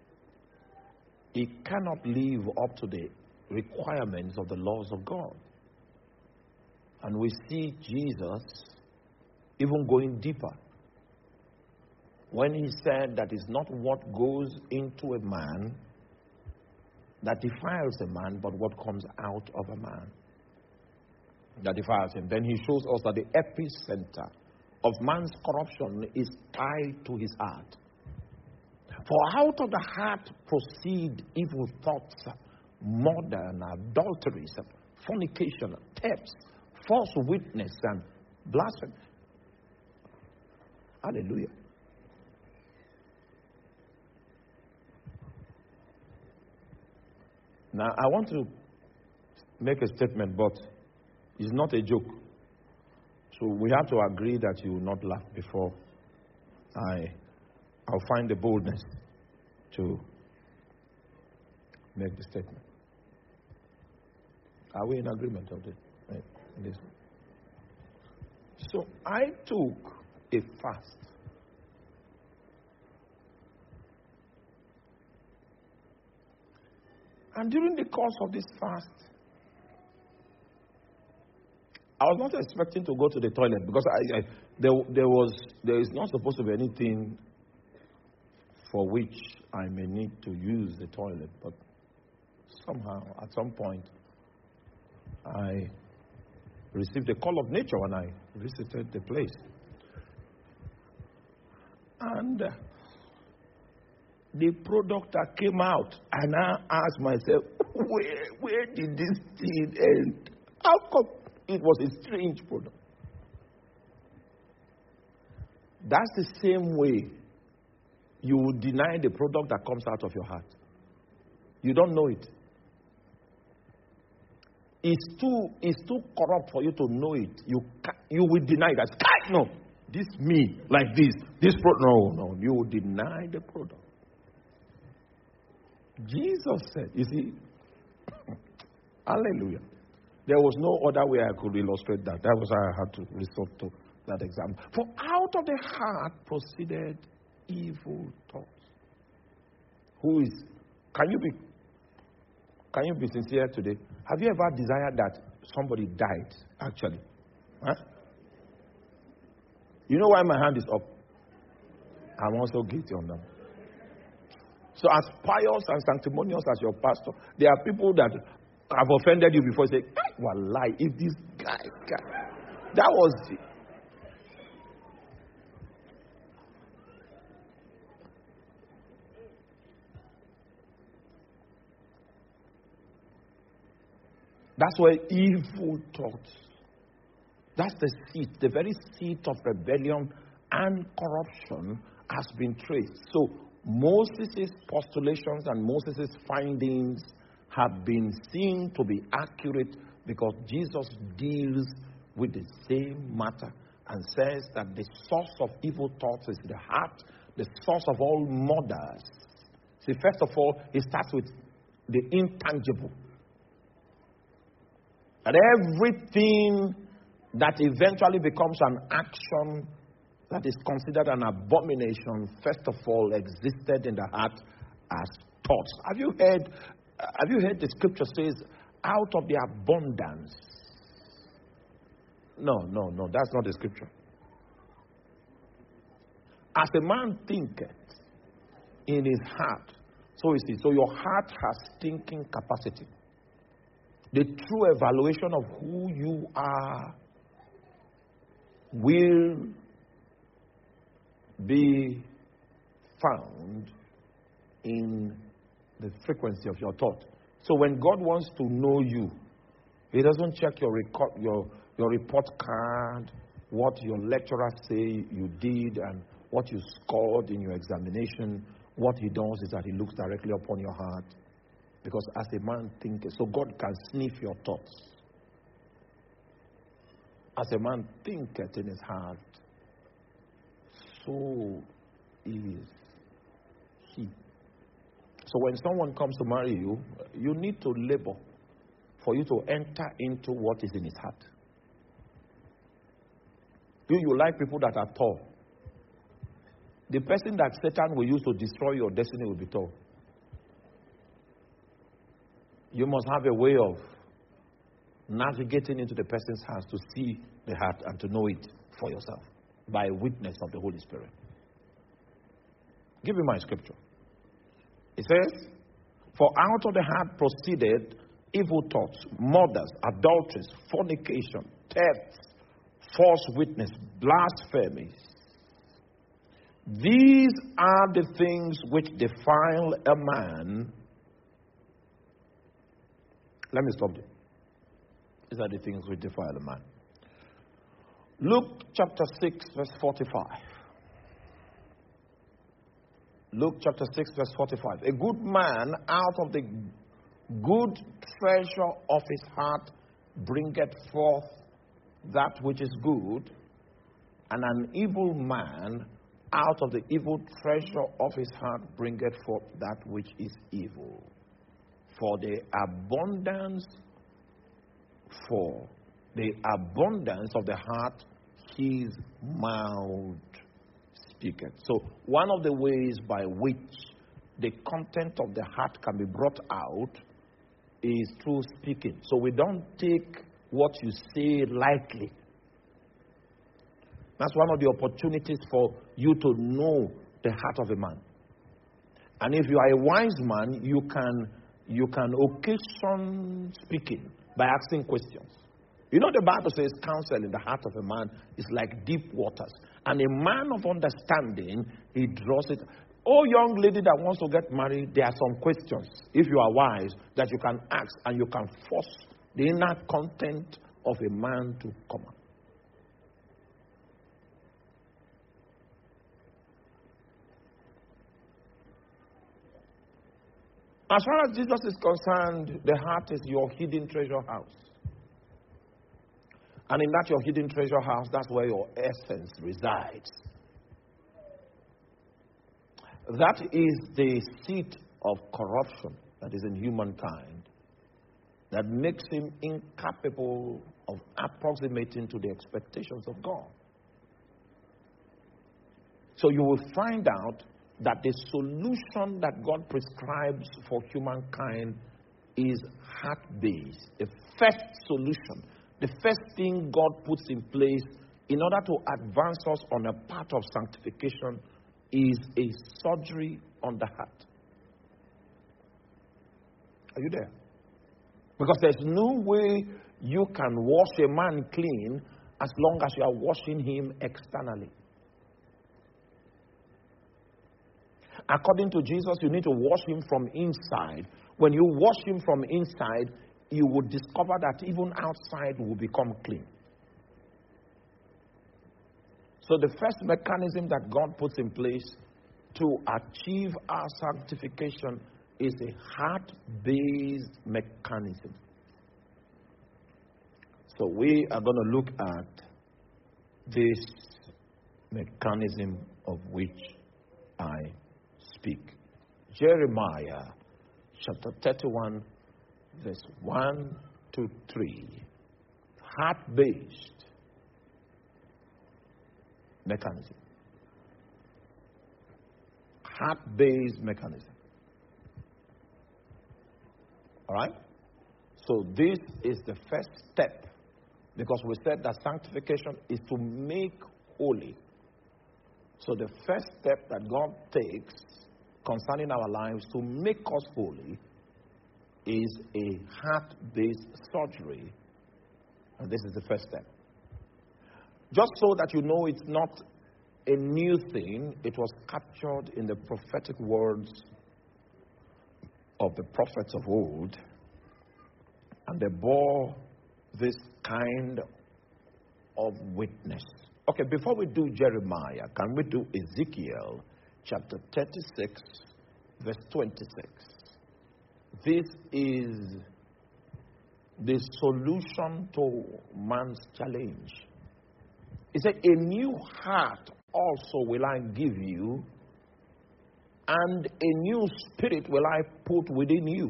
he cannot live up to the requirements of the laws of God. And we see Jesus even going deeper when he said that it's not what goes into a man that defiles a man, but what comes out of a man that defiles him. Then he shows us that the epicenter of man's corruption is tied to his heart. For out of the heart proceed evil thoughts, murder and adulteries, fornication, thefts, false witness, and blasphemy. Hallelujah. Now, I want to make a statement, but it's not a joke. So we have to agree that you will not laugh before I, I'll find the boldness to make the statement. Are we in agreement of this? Right? this? So I took a fast. And during the course of this fast, I was not expecting to go to the toilet because I, I, there, there was there is not supposed to be anything for which I may need to use the toilet. But somehow, at some point, I received a call of nature when I visited the place. And uh, the product that came out, and I asked myself, where, where did this thing end? How come? It was a strange product. That's the same way you would deny the product that comes out of your heart. You don't know it. It's too, it's too corrupt for you to know it. You you will deny that. No, this me, like this. This product. No, no. You will deny the product. Jesus said, you see, hallelujah. There was no other way I could illustrate that. That was how I had to resort to that example. For out of the heart proceeded evil thoughts. Who is, can you be, can you be sincere today? Have you ever desired that somebody died, actually? Huh? You know why my hand is up? I'm also guilty on that. So as pious and sanctimonious as your pastor, there are people that have offended you before. Say, wallahi, if this guy, guy, that was it. That's where evil thoughts, that's the seat, the very seat of rebellion and corruption has been traced. So Moses' postulations and Moses' findings have been seen to be accurate because Jesus deals with the same matter and says that the source of evil thoughts is the heart, the source of all murders. See, first of all, he starts with the intangible. And everything that eventually becomes an action that is considered an abomination, first of all, existed in the heart as thoughts. Have you heard, have you heard the scripture says, out of the abundance? No, no, no, that's not the scripture. As a man thinketh in his heart, so is it. So your heart has thinking capacity. The true evaluation of who you are will be found in the frequency of your thought. So when God wants to know you, He doesn't check your record, your your report card, what your lecturer say you did, and what you scored in your examination. What He does is that He looks directly upon your heart, because as a man thinketh, so God can sniff your thoughts. As a man thinketh in his heart, so is he. So when someone comes to marry you, you need to labor for you to enter into what is in his heart. You, you like people that are tall. The person that Satan will use to destroy your destiny will be tall. You must have a way of navigating into the person's heart to see the heart and to know it for yourself by witness of the Holy Spirit. Give me my scripture. It says, for out of the heart proceeded evil thoughts, murders, adulteries, fornication, thefts, false witness, blasphemies. These are the things which defile a man. Let me stop there. These are the things which defile a man. Luke chapter six, verse forty-five. Luke chapter six, verse forty-five. A good man out of the good treasure of his heart bringeth forth that which is good, and an evil man out of the evil treasure of his heart bringeth forth that which is evil. For the abundance, for the abundance of the heart, his mouth speaketh. So one of the ways by which the content of the heart can be brought out is through speaking. So we don't take what you say lightly. That's one of the opportunities for you to know the heart of a man. And if you are a wise man, you can you can occasion speaking by asking questions. You know, the Bible says counsel in the heart of a man is like deep waters. And a man of understanding, he draws it. Oh, young lady that wants to get married, there are some questions, if you are wise, that you can ask and you can force the inner content of a man to come out. As far as Jesus is concerned, the heart is your hidden treasure house. And in that your hidden treasure house, that's where your essence resides. That is the seat of corruption that is in humankind that makes him incapable of approximating to the expectations of God. So you will find out that the solution that God prescribes for humankind is heart-based. The first solution, the first thing God puts in place in order to advance us on a path of sanctification is a surgery on the heart. Are you there? Because there's no way you can wash a man clean as long as you are washing him externally. According to Jesus, you need to wash him from inside. When you wash him from inside, you would discover that even outside will become clean. So the first mechanism that God puts in place to achieve our sanctification is a heart-based mechanism. So we are going to look at this mechanism of which I speak. Jeremiah chapter thirty-one, verse one to three. Heart-based mechanism. Heart-based mechanism. All right? So this is the first step, because we said that sanctification is to make holy. So the first step that God takes concerning our lives to make us holy is a heart-based surgery. And this is the first step. Just so that you know it's not a new thing, it was captured in the prophetic words of the prophets of old, and they bore this kind of witness. Okay, before we do Jeremiah, can we do Ezekiel chapter thirty-six, verse twenty-six? This is the solution to man's challenge. He said, a new heart also will I give you, and a new spirit will I put within you.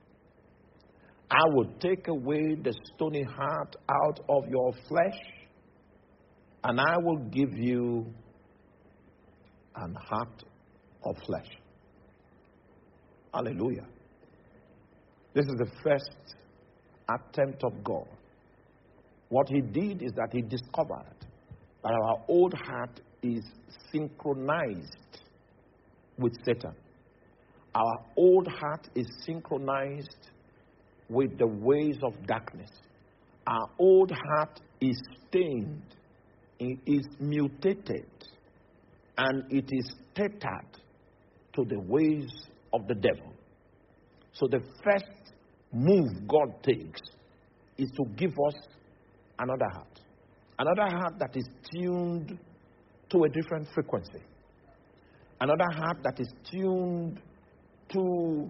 I will take away the stony heart out of your flesh, and I will give you an heart of flesh. Hallelujah. This is the first attempt of God. What he did is that he discovered that our old heart is synchronized with Satan. Our old heart is synchronized with the ways of darkness. Our old heart is stained, it is mutated, and it is tethered to the ways of the devil. So the first move God takes is to give us another heart. Another heart that is tuned to a different frequency. Another heart that is tuned to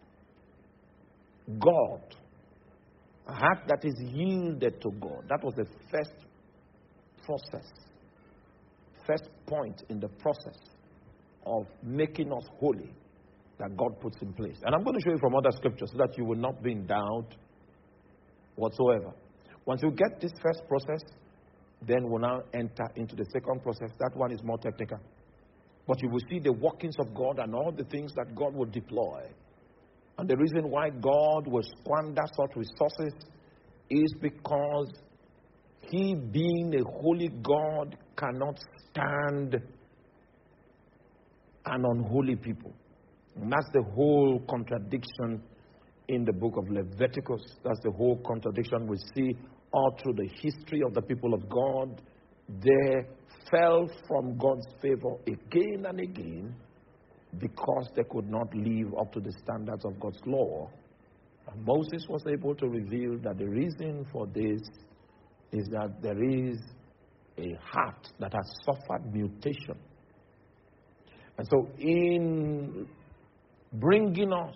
God. A heart that is yielded to God. That was the first process. First point in the process of making us holy that God puts in place. And I'm going to show you from other scriptures so that you will not be in doubt whatsoever. Once you get this first process, then we'll now enter into the second process. That one is more technical. But you will see the workings of God and all the things that God will deploy. And the reason why God will squander such resources is because he, being a holy God, cannot stand an unholy people. And that's the whole contradiction in the book of Leviticus. That's the whole contradiction we see all through the history of the people of God. They fell from God's favor again and again because they could not live up to the standards of God's law. And Moses was able to reveal that the reason for this is that there is a heart that has suffered mutation. And so in bringing us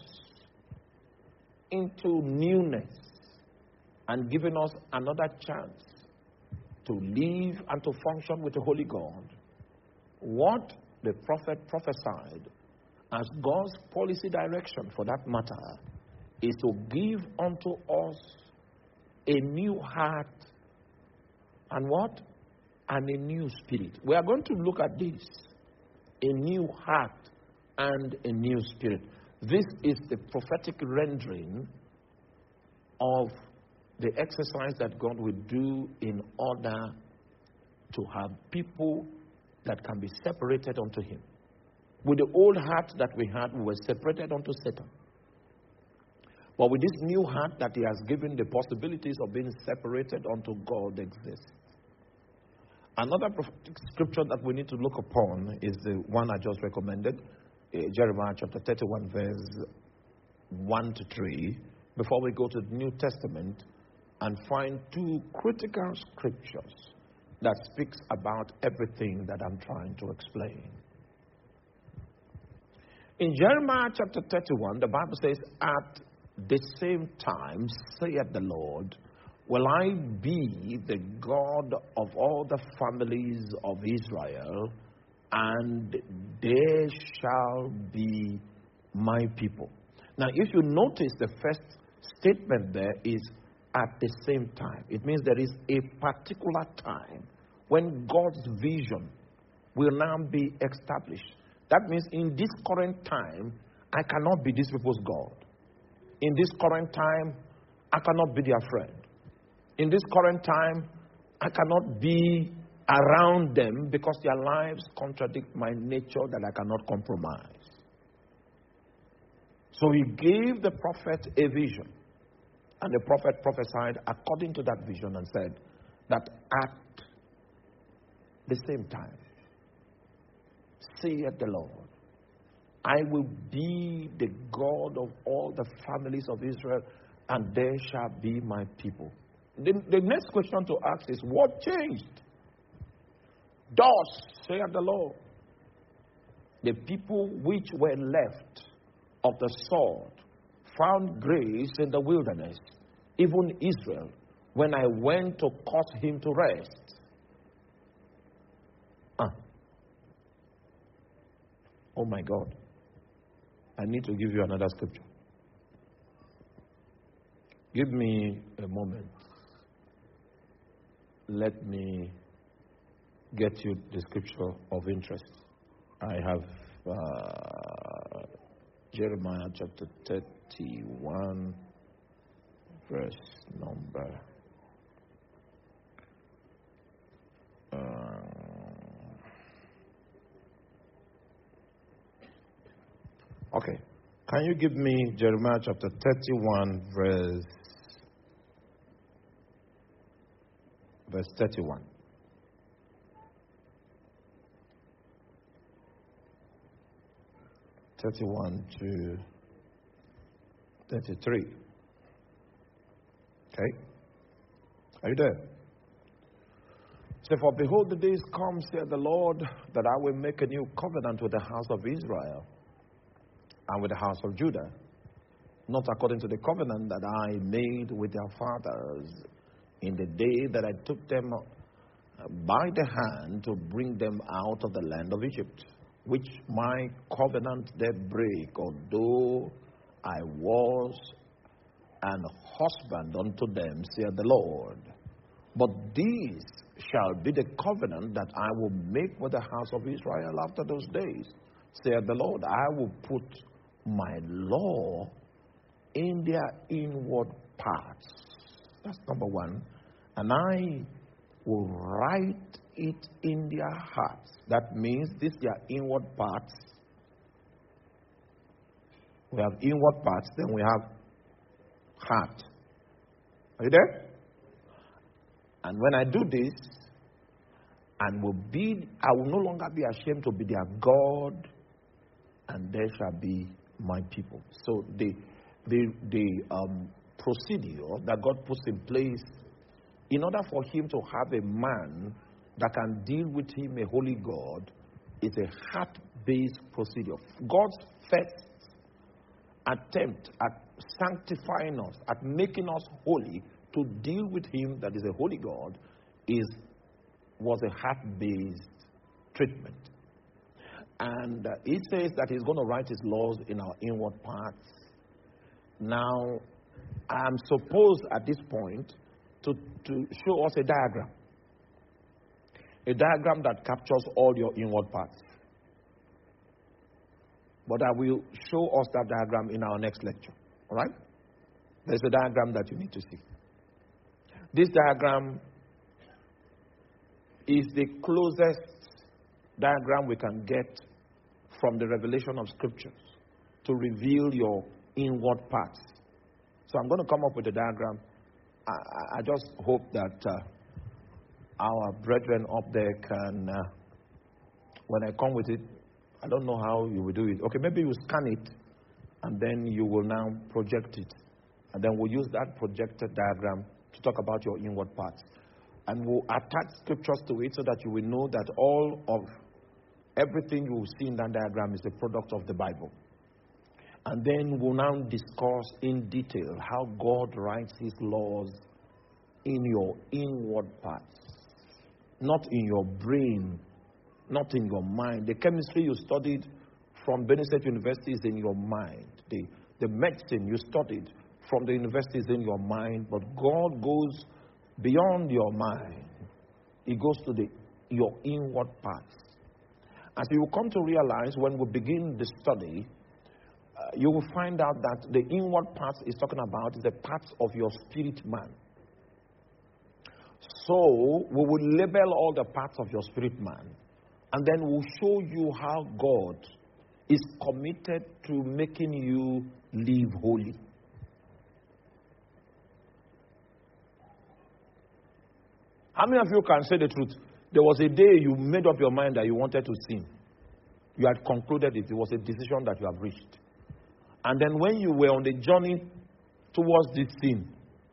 into newness and giving us another chance to live and to function with the Holy God, what the prophet prophesied as God's policy direction for that matter is to give unto us a new heart and what? And a new spirit. We are going to look at this. A new heart and a new spirit. This is the prophetic rendering of the exercise that God will do in order to have people that can be separated unto him. With the old heart that we had, we were separated unto Satan. But with this new heart that he has given, the possibilities of being separated unto God exist. Another prophetic scripture that we need to look upon is the one I just recommended, uh, Jeremiah chapter thirty-one, verse one to three. before we go to the New Testament and find two critical scriptures that speaks about everything that I'm trying to explain. In Jeremiah chapter thirty-one, the Bible says, at the same time, saith the Lord, will I be the God of all the families of Israel, and they shall be my people. Now, if you notice, the first statement there is at the same time. It means there is a particular time when God's vision will now be established. That means in this current time, I cannot be these people's God. In this current time, I cannot be their friend. In this current time, I cannot be around them because their lives contradict my nature that I cannot compromise. So he gave the prophet a vision. And the prophet prophesied according to that vision and said that at the same time, saith the Lord, I will be the God of all the families of Israel, and they shall be my people. The, the next question to ask is, what changed? Thus saith the Lord, the people which were left of the sword found grace in the wilderness, even Israel, when I went to cause him to rest. Ah. Oh my God. I need to give you another scripture. Give me a moment. Let me get you the scripture of interest. I have uh, Jeremiah chapter thirty-one, verse number. Uh, okay. Can you give me Jeremiah chapter thirty-one, verse, verse thirty-one? thirty-one to thirty-three. Okay? Are you there? Say, for behold, the days come, saith the Lord, that I will make a new covenant with the house of Israel and with the house of Judah, not according to the covenant that I made with their fathers in the day that I took them by the hand to bring them out of the land of Egypt, which my covenant they break, although I was an husband unto them, saith the Lord. But this shall be the covenant that I will make with the house of Israel after those days, saith the Lord. I will put my law in their inward parts. That's number one. And I will write it in their hearts. That means these are inward parts. We have inward parts, then we have heart. Are you there? And when I do this, and will be, I will no longer be ashamed to be their God, and they shall be my people. So the the the um, procedure that God puts in place in order for him to have a man that can deal with him, a holy God, is a heart-based procedure. God's first attempt at sanctifying us, at making us holy, to deal with him that is a holy God, is was a heart-based treatment. And uh, he says that he's going to write his laws in our inward parts. Now, I'm supposed at this point to, to show us a diagram. A diagram that captures all your inward parts. But I will show us that diagram in our next lecture. All right? There's a diagram that you need to see. This diagram is the closest diagram we can get from the revelation of scriptures to reveal your inward parts. So I'm going to come up with a diagram. I, I just hope that uh, our brethren up there can, uh, when I come with it, I don't know how you will do it. Okay, maybe you scan it and then you will now project it And then we'll use that projected diagram to talk about your inward parts. And we'll attach scriptures to it so that you will know that all of everything you will see in that diagram is a product of the Bible. And then we'll now discuss in detail how God writes his laws in your inward parts. Not in your brain, not in your mind. The chemistry you studied from Benin State University is in your mind. The, the medicine you studied from the university is in your mind. But God goes beyond your mind. He goes to the your inward parts. As you will come to realize when we begin the study, uh, you will find out that the inward parts is talking about the parts of your spirit man. So, we will label all the parts of your spirit man, and then we'll show you how God is committed to making you live holy. How many of you can say the truth? There was a day you made up your mind that you wanted to sin. You had concluded it. It was a decision that you have reached. And then when you were on the journey towards this sin,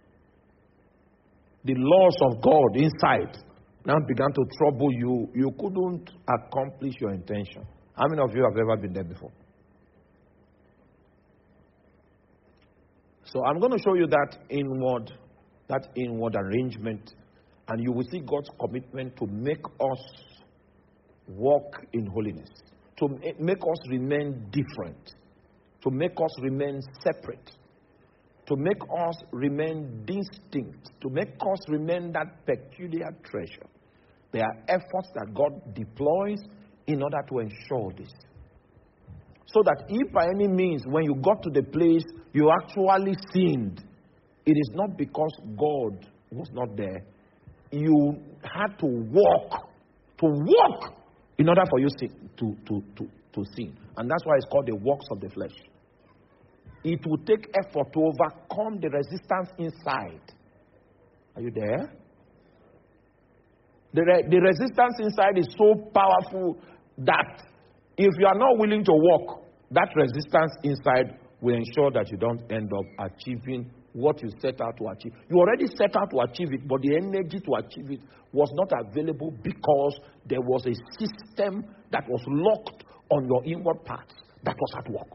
the laws of God inside now began to trouble you. You couldn't accomplish your intention. How many of you have ever been there before? So I'm going to show you that inward, that inward arrangement, and you will see God's commitment to make us walk in holiness, to make us remain different, to make us remain separate, to make us remain distinct, to make us remain that peculiar treasure. There are efforts that God deploys in order to ensure this. So that if by any means, when you got to the place you actually sinned, it is not because God was not there. You had to walk, to walk, in order for you to, to, to, to sin. And that's why it's called the works of the flesh. It will take effort to overcome the resistance inside. Are you there? The, re- the resistance inside is so powerful that if you are not willing to walk, that resistance inside will ensure that you don't end up achieving what you set out to achieve. You already set out to achieve it, but the energy to achieve it was not available because there was a system that was locked on your inward parts that was at work.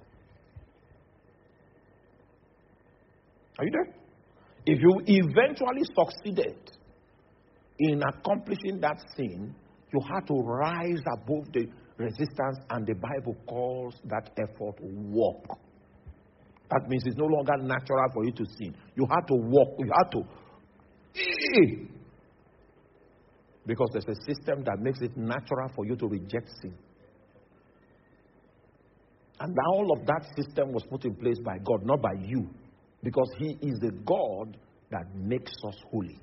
Are you there? If you eventually succeeded in accomplishing that sin, you had to rise above the resistance, and the Bible calls that effort walk. That means it's no longer natural for you to sin. You have to walk. You have to. Because there's a system that makes it natural for you to reject sin. And all of that system was put in place by God, not by you. Because he is the God that makes us holy.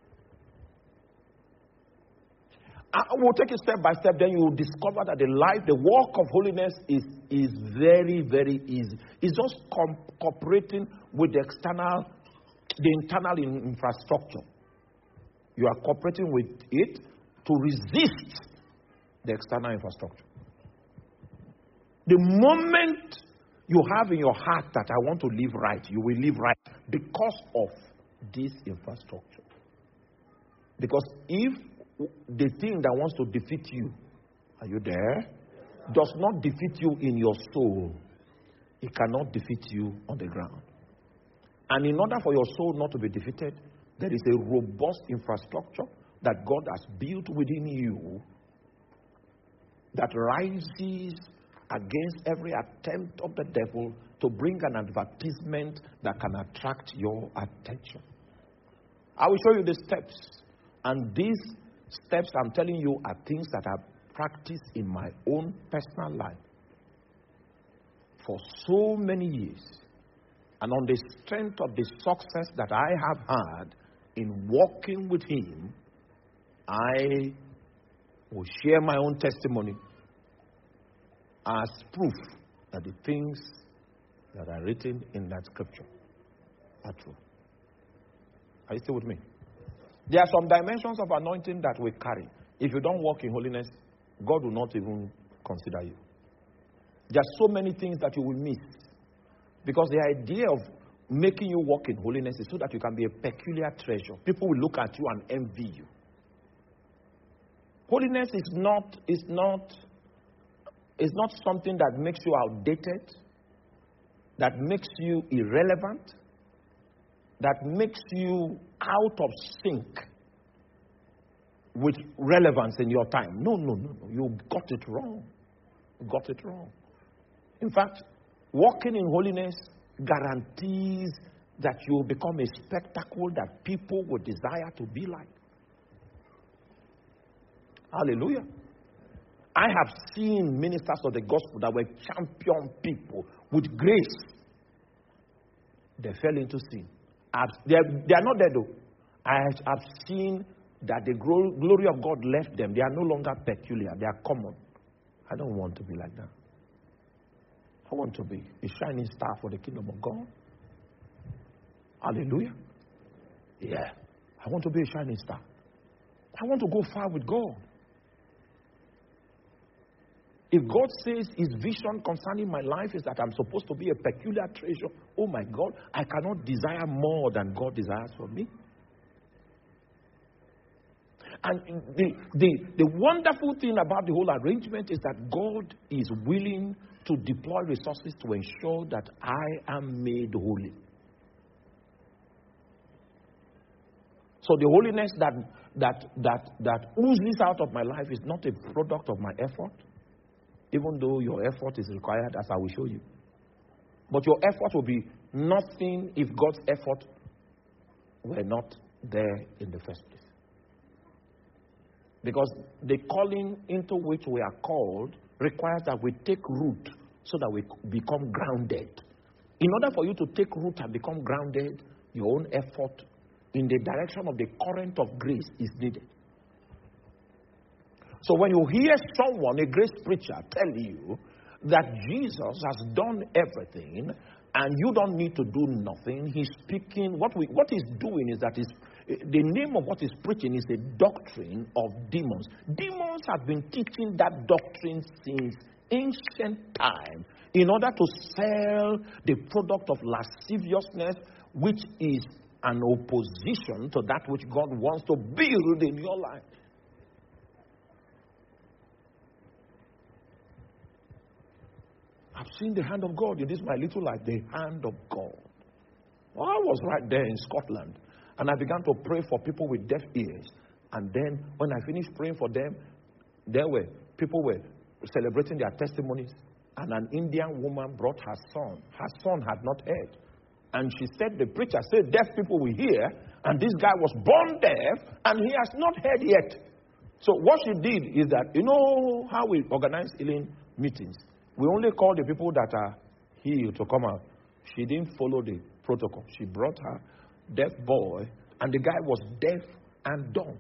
I will take it step by step, then you will discover that the life, the work of holiness is, is very, very easy. It's just com- cooperating with the external, the internal in- infrastructure. You are cooperating with it to resist the external infrastructure. The moment you have in your heart that I want to live right, you will live right because of this infrastructure. Because if the thing that wants to defeat you, are you there, does not defeat you in your soul, it cannot defeat you on the ground. And in order for your soul not to be defeated, there is a robust infrastructure that God has built within you that rises against every attempt of the devil to bring an advertisement that can attract your attention. I will show you the steps, and these steps I'm telling you are things that I've practiced in my own personal life for so many years. And on the strength of the success that I have had in walking with him, I will share my own testimony as proof that the things that are written in that scripture are true. Are you still with me? There are some dimensions of anointing that we carry. If you don't walk in holiness, God will not even consider you. There are so many things that you will miss. Because the idea of making you walk in holiness is so that you can be a peculiar treasure. People will look at you and envy you. Holiness is not, is not, is not something that makes you outdated, that makes you irrelevant, that makes you out of sync with relevance in your time. No, no, no, no. You got it wrong. You got it wrong. In fact, walking in holiness guarantees that you will become a spectacle that people will desire to be like. Hallelujah. I have seen ministers of the gospel that were champion people with grace. They fell into sin. I've, they, are, they are not there though. I have seen that the glory of God left them. They are no longer peculiar. They are common. I don't want to be like that. I want to be a shining star for the kingdom of God. Hallelujah. Yeah. I want to be a shining star. I want to go far with God. If God says his vision concerning my life is that I'm supposed to be a peculiar treasure, oh my God, I cannot desire more than God desires for me. And the, the, the wonderful thing about the whole arrangement is that God is willing to deploy resources to ensure that I am made holy. So the holiness that, that, that, that oozes out of my life is not a product of my effort, even though your effort is required, as I will show you. But your effort will be nothing if God's effort were not there in the first place. Because the calling into which we are called requires that we take root so that we become grounded. In order for you to take root and become grounded, your own effort in the direction of the current of grace is needed. So when you hear someone, a grace preacher, tell you that Jesus has done everything and you don't need to do nothing, he's speaking, what, we, what he's doing is that he's, the name of what he's preaching is a doctrine of demons. Demons have been teaching that doctrine since ancient time in order to sell the product of lasciviousness, which is an opposition to that which God wants to build in your life. I've seen the hand of God in this my little life, the hand of God. Well, I was right there in Scotland, and I began to pray for people with deaf ears. And then when I finished praying for them, there were people were celebrating their testimonies, and an Indian woman brought her son. Her son had not heard. And she said, the preacher said, deaf people will hear, and this guy was born deaf, and he has not heard yet. So what she did is that, you know how we organize healing meetings? We only call the people that are healed to come out. She didn't follow the protocol. She brought her deaf boy, and the guy was deaf and dumb.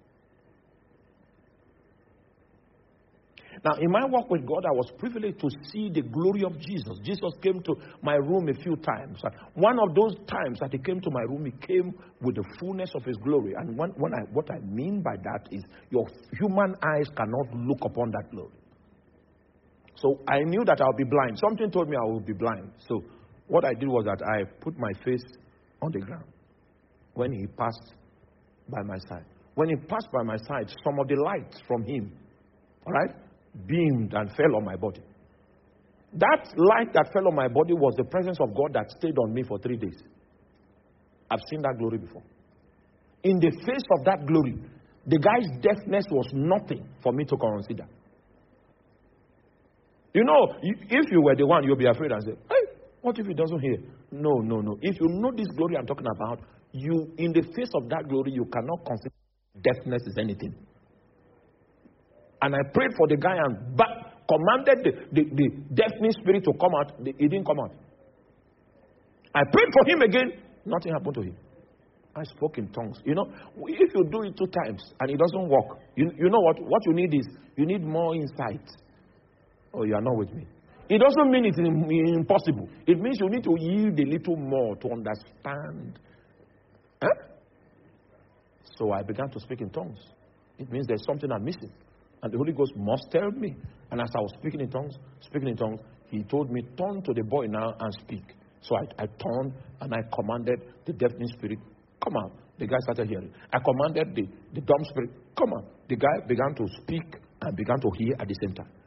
Now, in my walk with God, I was privileged to see the glory of Jesus. Jesus came to my room a few times. One of those times that he came to my room, he came with the fullness of his glory. And when, when I, what I mean by that is your human eyes cannot look upon that glory. So I knew that I'll be blind. Something told me I would be blind. So what I did was that I put my face on the ground when he passed by my side. When he passed by my side, some of the light from him, all right, beamed and fell on my body. That light that fell on my body was the presence of God that stayed on me for three days. I've seen that glory before. In the face of that glory, the guy's deafness was nothing for me to consider. You know, if you were the one, you'll be afraid and say, hey, what if he doesn't hear? No, no, no. If you know this glory I'm talking about, you, in the face of that glory, you cannot consider deafness is anything. And I prayed for the guy and back, commanded the, the, the deafening spirit to come out. It didn't come out. I prayed for him again. Nothing happened to him. I spoke in tongues. You know, if you do it two times and it doesn't work, you, you know what? What you need is, you need more insight. Oh, you are not with me. It doesn't mean it's impossible. It means you need to yield a little more to understand. Huh? So I began to speak in tongues. It means there's something I'm missing. And the Holy Ghost must tell me. And as I was speaking in tongues, speaking in tongues, he told me, turn to the boy now and speak. So I, I turned and I commanded the deafening spirit, come out. The guy started hearing. I commanded the, the dumb spirit, come out. The guy began to speak and began to hear at the same time.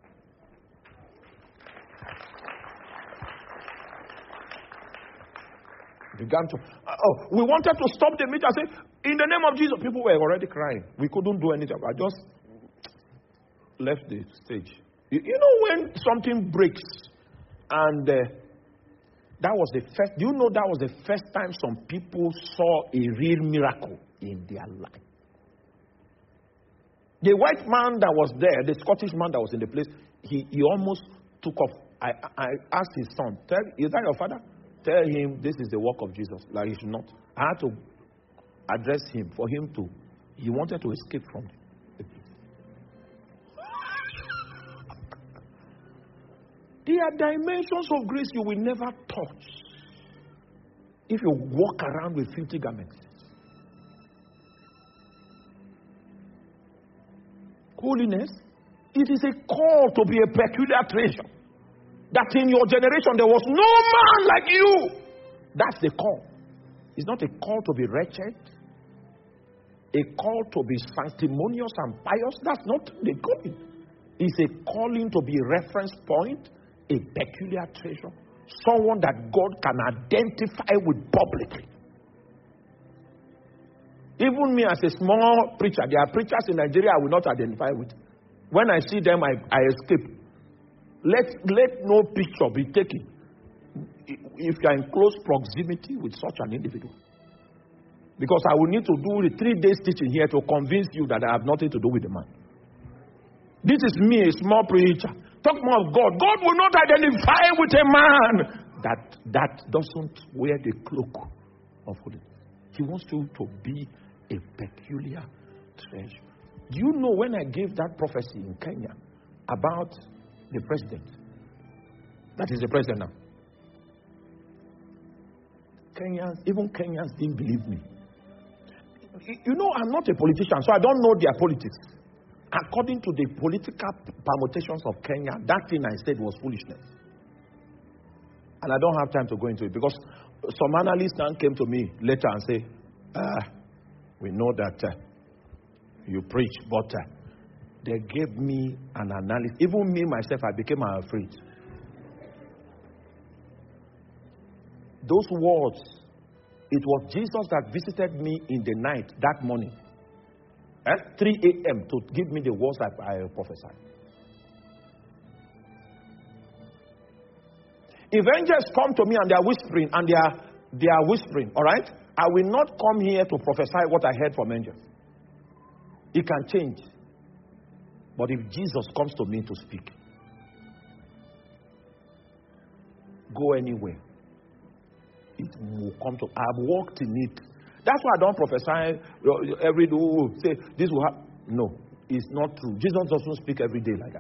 Began to, oh, we wanted to stop the meeting. I said, in the name of Jesus. People were already crying. We couldn't do anything. I just left the stage. You, you know when something breaks, and uh, that was the first, do you know that was the first time some people saw a real miracle in their life? The white man that was there, the Scottish man that was in the place, he, he almost took off. I, I asked his son, tell, is that your father? Tell him this is the work of Jesus. Like he should not. I had to address him for him to, he wanted to escape from the place. There are dimensions of grace you will never touch if you walk around with filthy garments. Holiness, it is a call to be a peculiar treasure. That in your generation there was no man like you. That's the call. It's not a call to be wretched. A call to be sanctimonious and pious. That's not the calling. It's a calling to be a reference point, a peculiar treasure. Someone that God can identify with publicly. Even me as a small preacher, there are preachers in Nigeria I will not identify with. When I see them, I, I escape. Let, let no picture be taken if you are in close proximity with such an individual. Because I will need to do the three days teaching here to convince you that I have nothing to do with the man. This is me, a small preacher. Talk more of God. God will not identify with a man that, that doesn't wear the cloak of holiness. He wants you to be a peculiar treasure. Do you know when I gave that prophecy in Kenya about the president? That is the president now. Kenyans, even Kenyans didn't believe me. You know, I'm not a politician, so I don't know their politics. According to the political permutations of Kenya, that thing I said was foolishness. And I don't have time to go into it because some analysts now came to me later and say, ah, we know that uh, you preach, but uh, they gave me an analysis. Even me, myself, I became afraid. Those words, it was Jesus that visited me in the night that morning at three a.m. to give me the words that I prophesied. If angels come to me and they are whispering, and they are, they are whispering, all right? I will not come here to prophesy what I heard from angels. It can change. But if Jesus comes to me to speak, go anywhere. It will come to. I've walked in it. That's why I don't prophesy every day. Oh, say this will happen. No, it's not true. Jesus doesn't speak every day like that.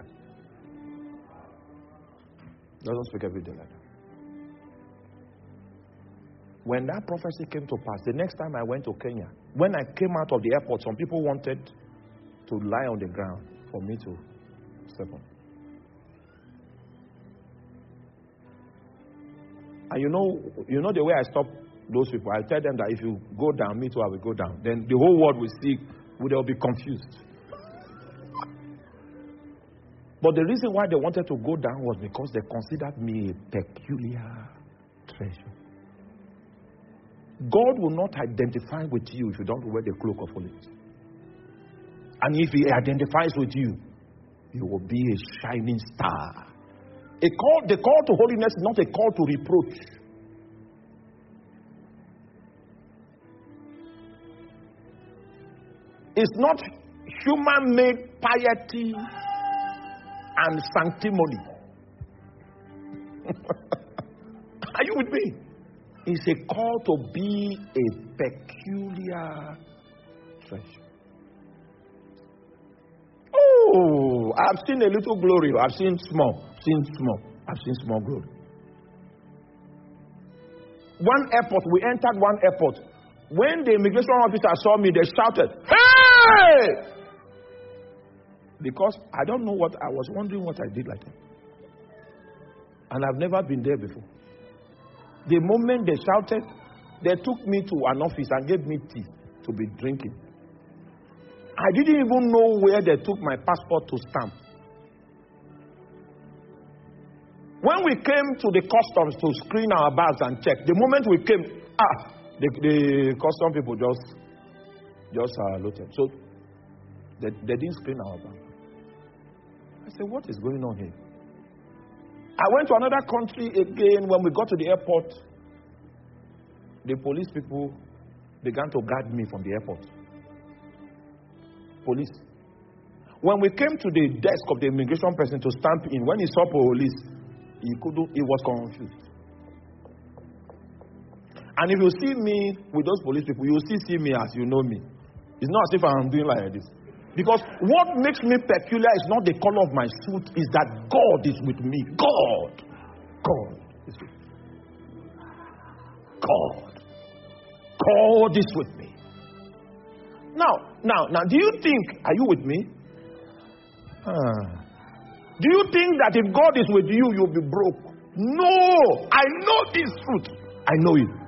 Doesn't speak every day like that. When that prophecy came to pass, the next time I went to Kenya, when I came out of the airport, some people wanted to lie on the ground for me to step on. And you know, you know the way I stop those people, I tell them that if you go down, me too, I will go down. Then the whole world will see, they'll be confused. But the reason why they wanted to go down was because they considered me a peculiar treasure. God will not identify with you if you don't wear the cloak of holiness. And if He identifies with you, you will be a shining star. A call, the call to holiness is not a call to reproach. It's not human-made piety and sanctimony. Are you with me? It's a call to be a peculiar treasure. Oh, I've seen a little glory. I've seen small. Seen small. I've seen small glory. One airport, we entered one airport. When the immigration officer saw me, they shouted, "Hey!" Because I don't know what, I was wondering what I did like that. And I've never been there before. The moment they shouted, they took me to an office and gave me tea to be drinking. I didn't even know where they took my passport to stamp. When we came to the customs to screen our bags and check, the moment we came, ah, the, the custom people just, just uh, looked at. So they, they didn't screen our bag. I said, what is going on here? I went to another country again. When we got to the airport, the police people began to guard me from the airport. Police. When we came to the desk of the immigration person to stamp in, when he saw police, he couldn't, he was confused. And if you see me with those police people, you still see me as you know me. It's not as if I'm doing like this. Because what makes me peculiar is not the color of my suit, is that God is with me. God. God is with me. God. God is with me. Now, now, now, do you think, are you with me? Ah. Do you think that if God is with you, you'll be broke? No! I know this truth. I know it.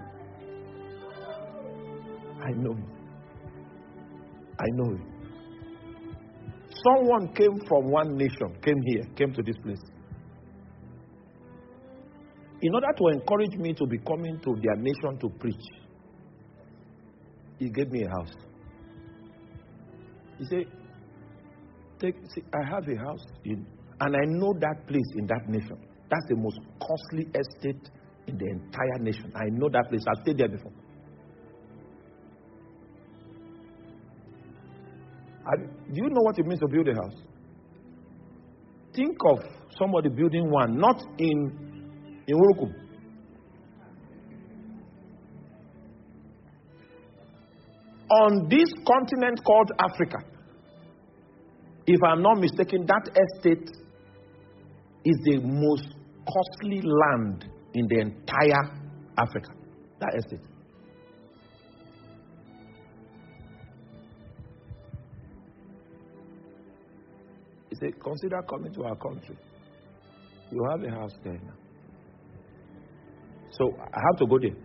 I know it. I know it. Someone came from one nation, came here, came to this place. In order to encourage me to be coming to their nation to preach, he gave me a house. He said, Take, see, I have a house in, and I know that place in that nation. That's the most costly estate in the entire nation. I know that place. I've stayed there before. I, do you know what it means to build a house? Think of somebody building one, not in, in Urukum. On this continent called Africa, if I'm not mistaken, that estate is the most costly land in the entire Africa. That estate. He said, consider coming to our country. You have a house there now. So I have to go there.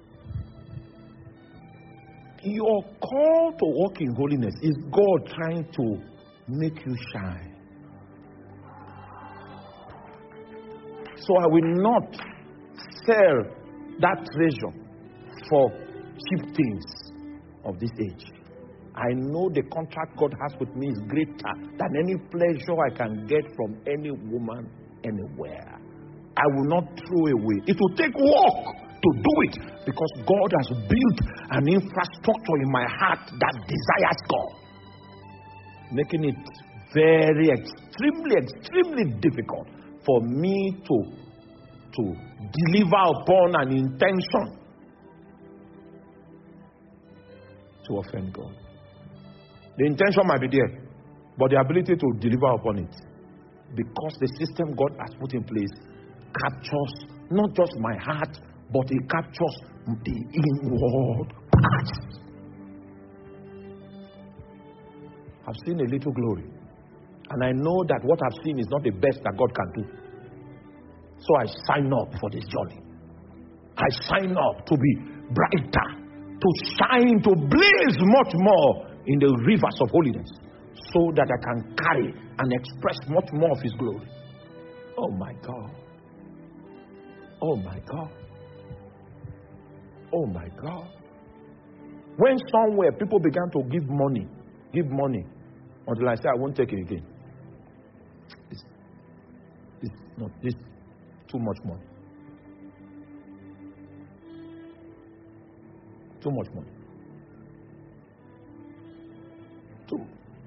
Your call to walk in holiness is God trying to make you shine. So I will not sell that treasure for cheap things of this age. I know the contract God has with me is greater than any pleasure I can get from any woman anywhere. I will not throw away. It will take work to do it, because God has built an infrastructure in my heart that desires God, making it very extremely, extremely difficult for me to, to deliver upon an intention to offend God. The intention might be there, but the ability to deliver upon it, because the system God has put in place captures not just my heart, but it captures the inward parts. I've seen a little glory, and I know that what I've seen is not the best that God can do. So I sign up for this journey. I sign up to be brighter, to shine, to blaze much more in the rivers of holiness, so that I can carry and express much more of His glory. Oh my God. Oh my God. Oh my God. When somewhere people began to give money, give money, until I say I won't take it again. It's, it's not this too much money. Too much money. Too.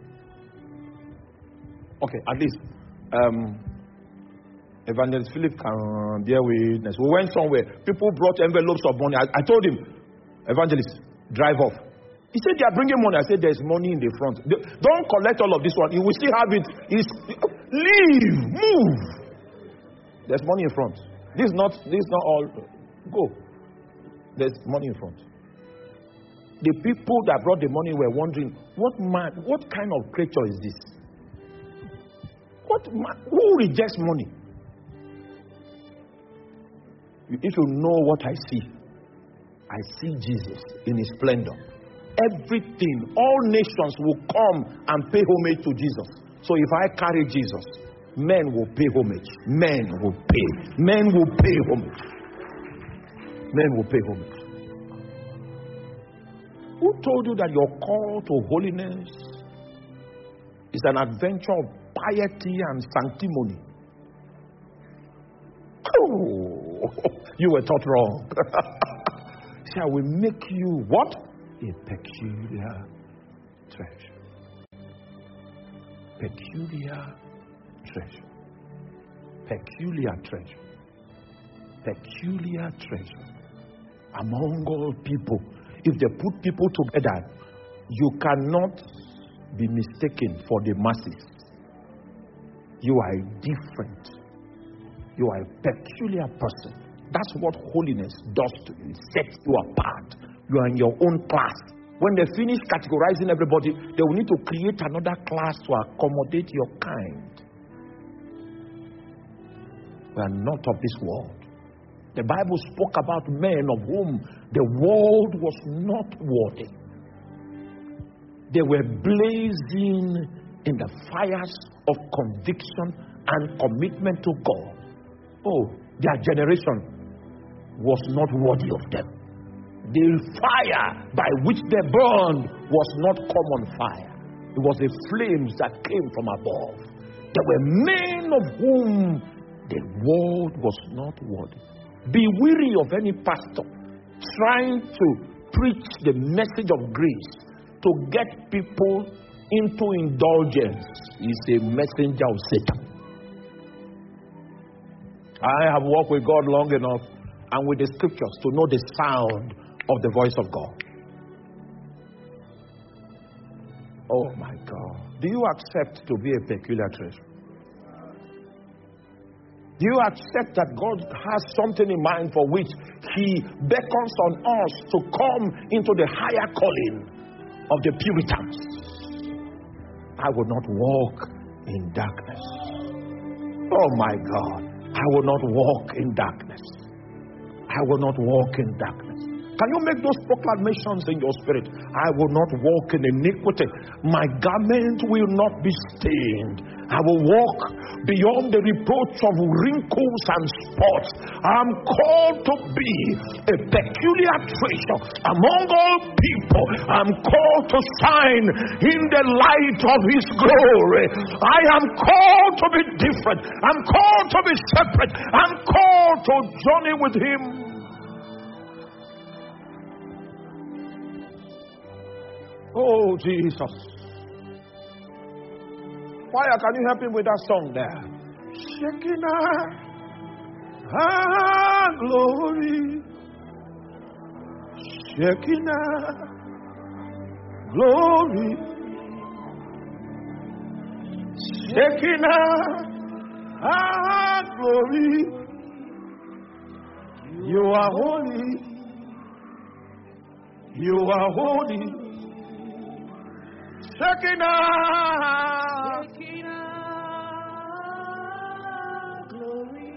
Okay, at least um, Evangelist Philip can bear witness. We went somewhere. People brought envelopes of money. I, I told him, Evangelist, drive off. He said, they are bringing money. I said, there's money in the front. Don't collect all of this one. You will still have it. It's, leave. Move. There's money in front. This is not, this is not all. Go. There's money in front. The people that brought the money were wondering, what man, what kind of creature is this? What man, who rejects money? If you know what I see, I see Jesus in his splendor. Everything, all nations will come and pay homage to Jesus. So if I carry Jesus, men will pay homage. Men will pay. Men will pay homage. Men will pay homage. Who told you that your call to holiness is an adventure of piety and sanctimony? Oh, you were taught wrong. Shall we make you what? A peculiar treasure. Peculiar treasure. Peculiar treasure. Peculiar treasure. Among all people, if they put people together, you cannot be mistaken for the masses. You are different. You are a peculiar person. That's what holiness does to you. It sets you apart. You are in your own class. When they finish categorizing everybody, they will need to create another class to accommodate your kind. We are not of this world. The Bible spoke about men of whom the world was not worthy. They were blazing in the fires of conviction and commitment to God. Oh, their generation was not worthy of them. The fire by which they burned was not common fire. It was the flames that came from above. There were men of whom the world was not worthy. Be weary of any pastor trying to preach the message of grace to get people into indulgence. He's a messenger of Satan. I have walked with God long enough and with the scriptures to know the sound of the voice of God. Oh my God. Do you accept to be a peculiar treasure? Do you accept that God has something in mind for which He beckons on us to come into the higher calling of the Puritans? I will not walk in darkness. Oh my God. I will not walk in darkness. I will not walk in darkness. Can you make those proclamations in your spirit? I will not walk in iniquity. My garment will not be stained. I will walk beyond the reproach of wrinkles and spots. I'm called to be a peculiar treasure among all people. I'm called to shine in the light of His glory. I am called to be different. I'm called to be separate. I'm called to journey with Him. Oh, Jesus. Why can you help him with that song there? Shekinah, ah, glory. Shekinah, glory. Shekinah, ah, glory. You are holy. You are holy. Shekinah, Shekinah, glory.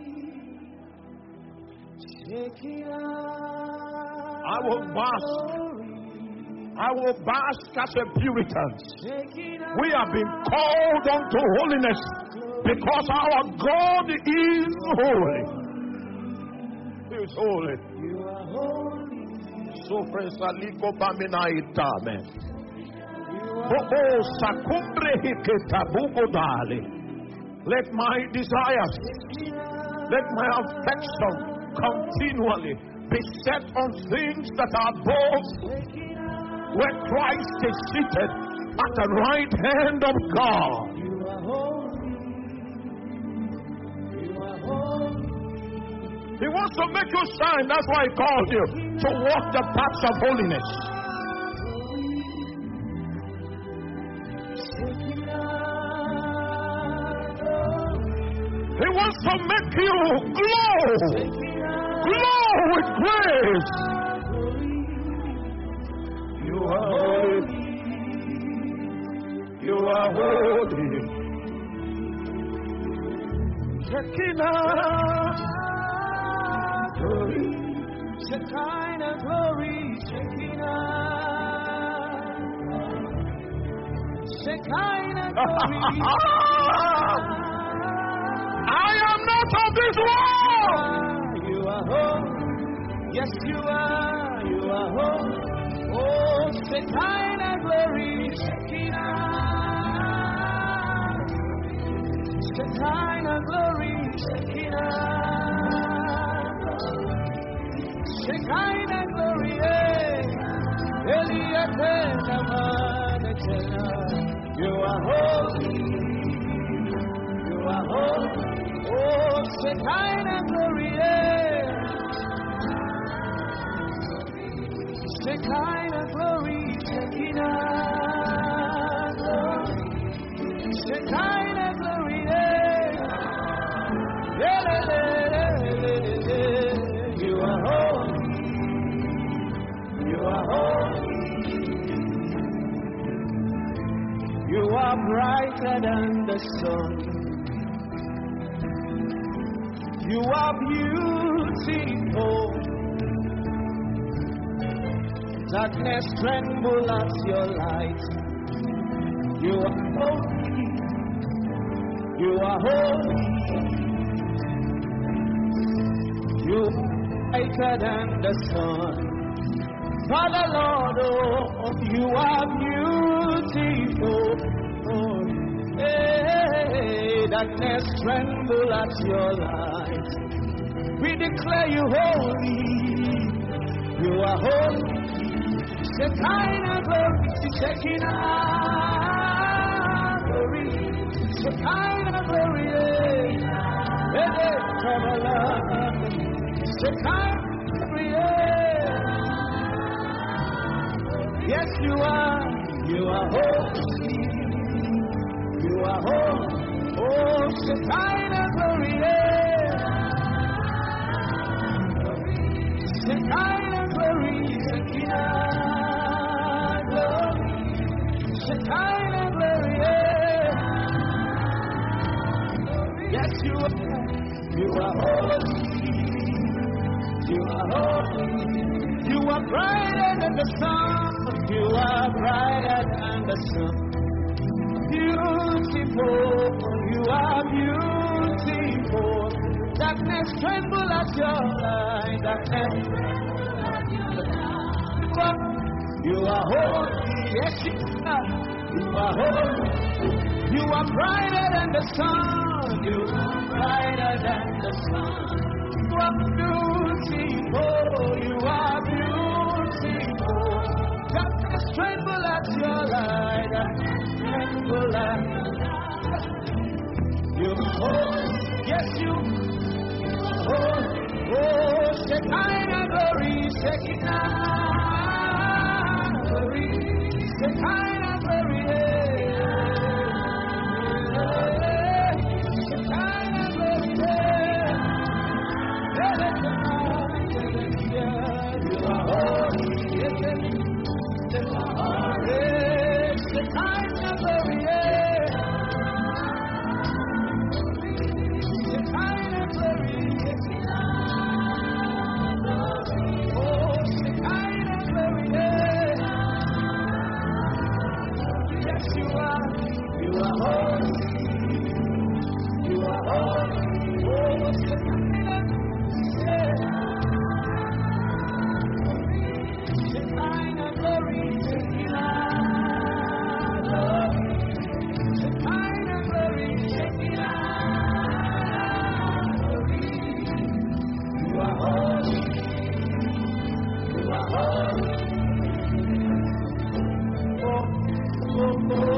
Shekinah, I will bask. I will bask as a Puritan. We have been called unto holiness because our God is holy. He is holy. You are holy. So praise Aliko Bamina Itame. Let my desires, let my affection continually be set on things that are above, where Christ is seated at the right hand of God. You are holy. You are holy. He wants to make you shine. That's why He called you to walk the paths of holiness. He wants to make you glow, glow with grace. You are holy. You are holy. Shekinah, Shekinah glory, Shekinah. Shekinah glory. I am not of this world. You are home. Yes, you are. You are home. Oh, Shekinah glory, Shekinah. Shekinah glory, Shekinah. Shekinah glory, you are holy, you are holy, oh Shekinah glory, Shekinah glory, Shekinah, Shekinah glory, you are holy. You are holy. You are brighter than the sun. You are beautiful. Darkness tremble at your light. You are holy. You are holy. You are brighter than the sun. Father Lord, oh, you are beautiful. Oh, hey, darkness tremble at your light. We declare you holy. You are holy. Shekinah glory, Shekinah glory, Shekinah glory. Hey, hey, Shekinah glory. Yes, you are. You are holy. You are holy. Oh, Shekinah glory. Shekinah glory. Shekinah glory. Shekinah glory. Yes, you are. You are holy. You are holy. You are brighter than the sun. You are brighter than the sun. Beautiful. You are beautiful. Darkness tremble at your light. Darkness tremble at your light. You are holy. Yes, you are. You are holy. You are brighter than the sun. You are brighter than the sun. You are beautiful. You are beautiful. Darkness tremble at your light. Tremble at your light. You are holy. Yes, you are holy. Oh, Shekinah glory, Shekinah glory, Shekinah glory. Shekinah glory. You are holy. Yes, you are holy. Shekinah glory. Shekinah glory. Oh, Shekinah glory. Yes, you are. You are holy. You are holy. Oh, Shekinah. Shekinah glory. Shekinah glory. Shekinah glory. Shekinah glory. You are holy. You are holy. Oh, oh, oh.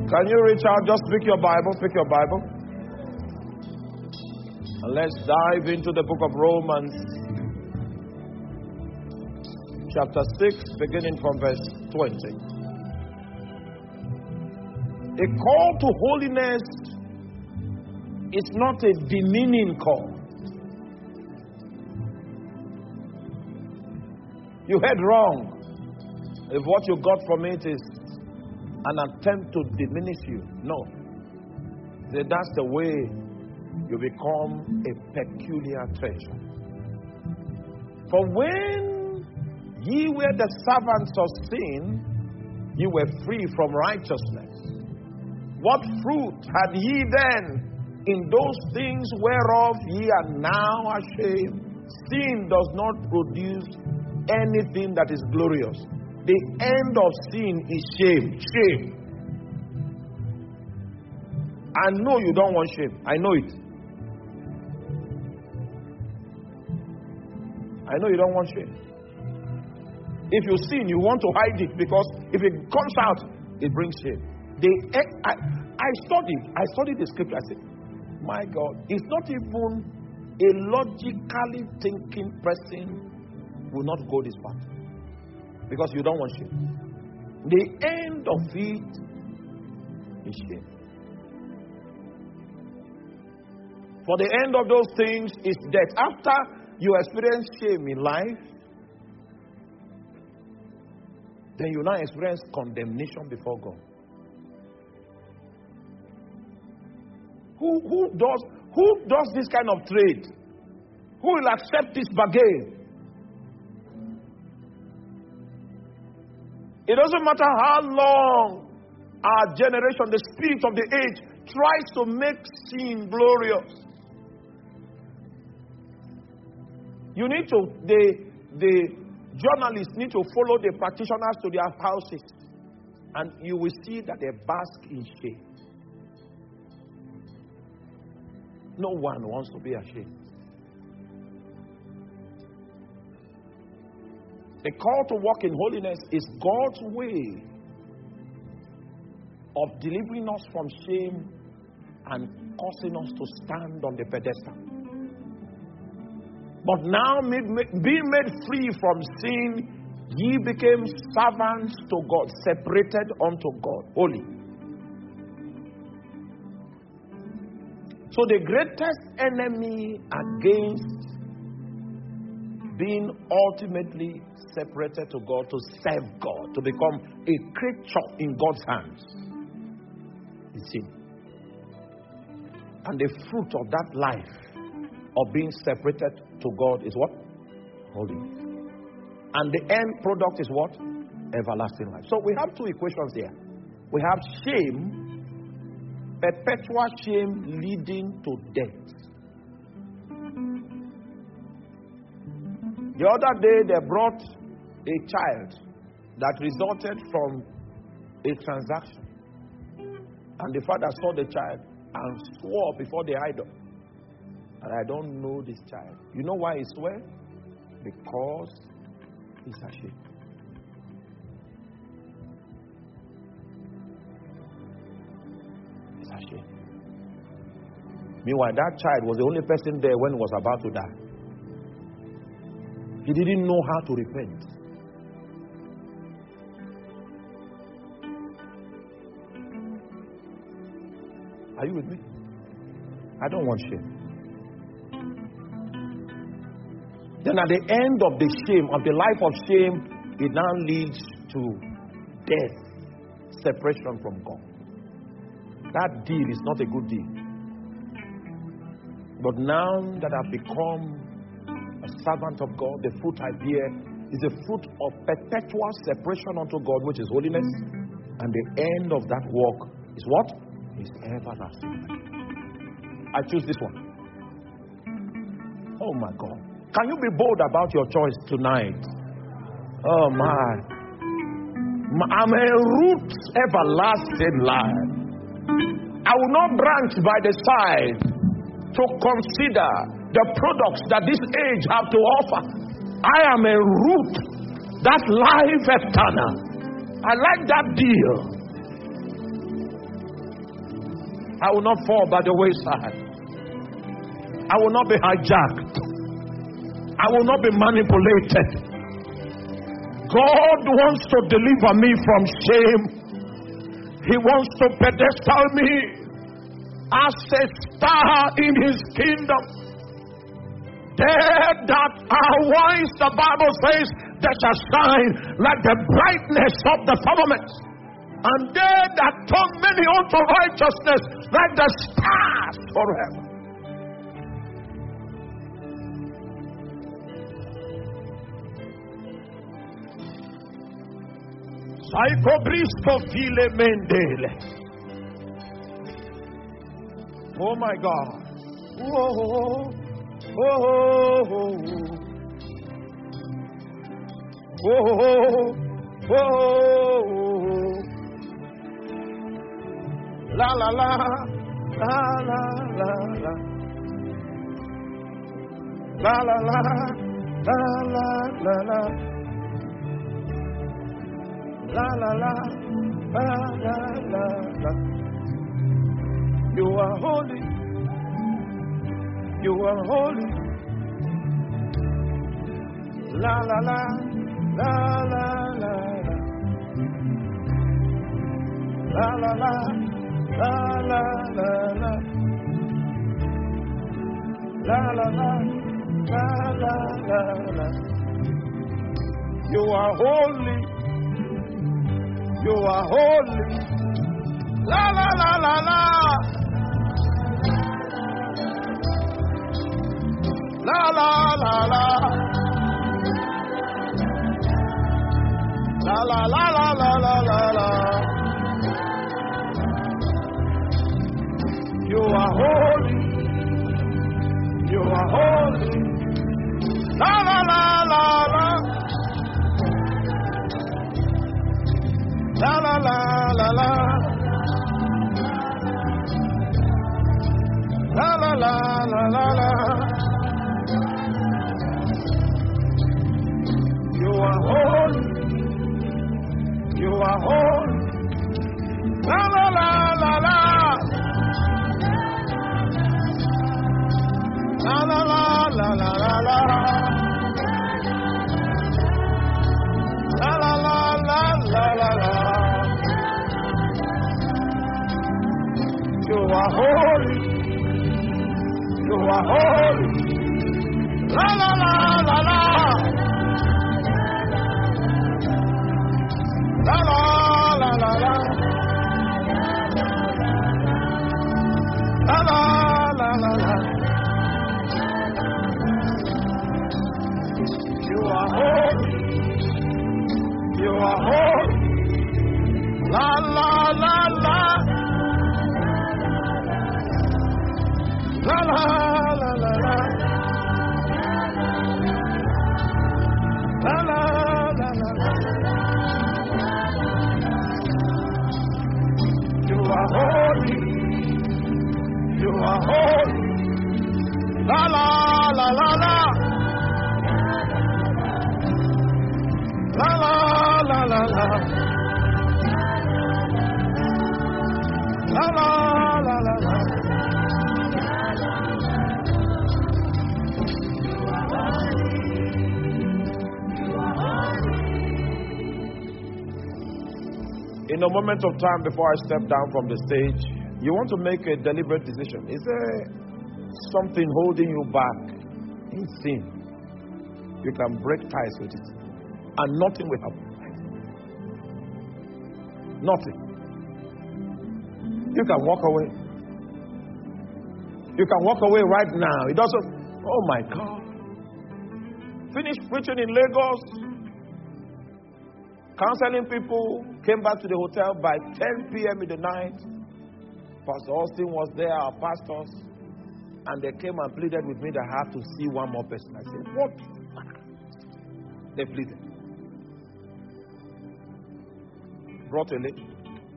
Can you reach out? Just pick your Bible. Pick your Bible. And let's dive into the book of Romans, chapter six, beginning from verse twenty. A call to holiness is not a demeaning call. You heard wrong. If what you got from it is an attempt to diminish you, no. That's the way you become a peculiar treasure. For when ye were the servants of sin, ye were free from righteousness. What fruit had ye then in those things whereof ye are now ashamed? Sin does not produce anything that is glorious. The end of sin is shame. Shame. I know you don't want shame. I know it. I know you don't want shame. If you sin, you want to hide it, because if it comes out, it brings shame. The, I, I studied. I studied the scripture. I said, my God, it's not even a logically thinking person will not go this path, because you don't want shame. The end of it is shame. For the end of those things is death. After you experience shame in life, then you now experience condemnation before God. Who, who does who does this kind of trade? Who will accept this bargain? It doesn't matter how long our generation, the spirit of the age, tries to make sin glorious. You need to, the, the journalists need to follow the practitioners to their houses, and you will see that they bask in shame. No one wants to be ashamed. The call to walk in holiness is God's way of delivering us from shame and causing us to stand on the pedestal. But now, being made free from sin, ye became servants to God, separated unto God, holy. So the greatest enemy against being ultimately separated to God, to serve God, to become a creature in God's hands, is sin. And the fruit of that life of being separated to God is what? Holy. And the end product is what? Everlasting life. So we have two equations here. We have shame, perpetual shame leading to death. The other day they brought a child that resulted from a transaction. And the father saw the child and swore before the idol, and I don't know this child. You know why he swore? Because he's ashamed. He's ashamed. Meanwhile, that child was the only person there when he was about to die. He didn't know how to repent. Are you with me? I don't want shame. Then at the end of the shame, of the life of shame, it now leads to death, separation from God. That deal is not a good deal. But now that I've become a servant of God, the fruit I bear is a fruit of perpetual separation unto God, which is holiness. And the end of that walk is what? Is everlasting. I choose this one. Oh my God. Can you be bold about your choice tonight? Oh my. I'm a root everlasting life. I will not branch by the side to consider the products that this age have to offer. I am a root, that life eternal. I like that deal. I will not fall by the wayside. I will not be hijacked. I will not be manipulated. God wants to deliver me from shame. He wants to pedestal me as a star in His kingdom. They that are wise, the Bible says, they shall shine like the brightness of the firmament. And they that turn many unto righteousness like the stars forever. Psychobristo file mendele. Oh my God. Whoa. Oh, oh, oh, la la la, la la la la, la la la, la la la la, la la la, la la la. You are holy. You are holy. La la la, la la la, la la la, la la la, la la la, la la la la. You are holy. You are holy. La la la la la. La la la la, la la la la la la la la. You are holy, you are holy. La la la la la, la la la la la, la la la la la la. You are holy. You are holy. La la la la la. La la la la la la la. La la la la la la la. You are holy. You are holy. La la la la la. La la la la la. La la la la la. You are holy. You are holy. La la la la. La la la la la. La la la la la. You are holy. You are holy. La la la la la. La la la la la. La la la la la. In a moment of time before I step down from the stage, you want to make a deliberate decision. Is there something holding you back in sin? You can break ties with it, and nothing will happen. Nothing. You can walk away. You can walk away right now. It doesn't. Oh my God. Finished preaching in Lagos, counseling people, came back to the hotel by ten p.m. in the night. Pastor Austin was there, our pastors, and they came and pleaded with me that I have to see one more person. I said, what? They pleaded. Brought a lady.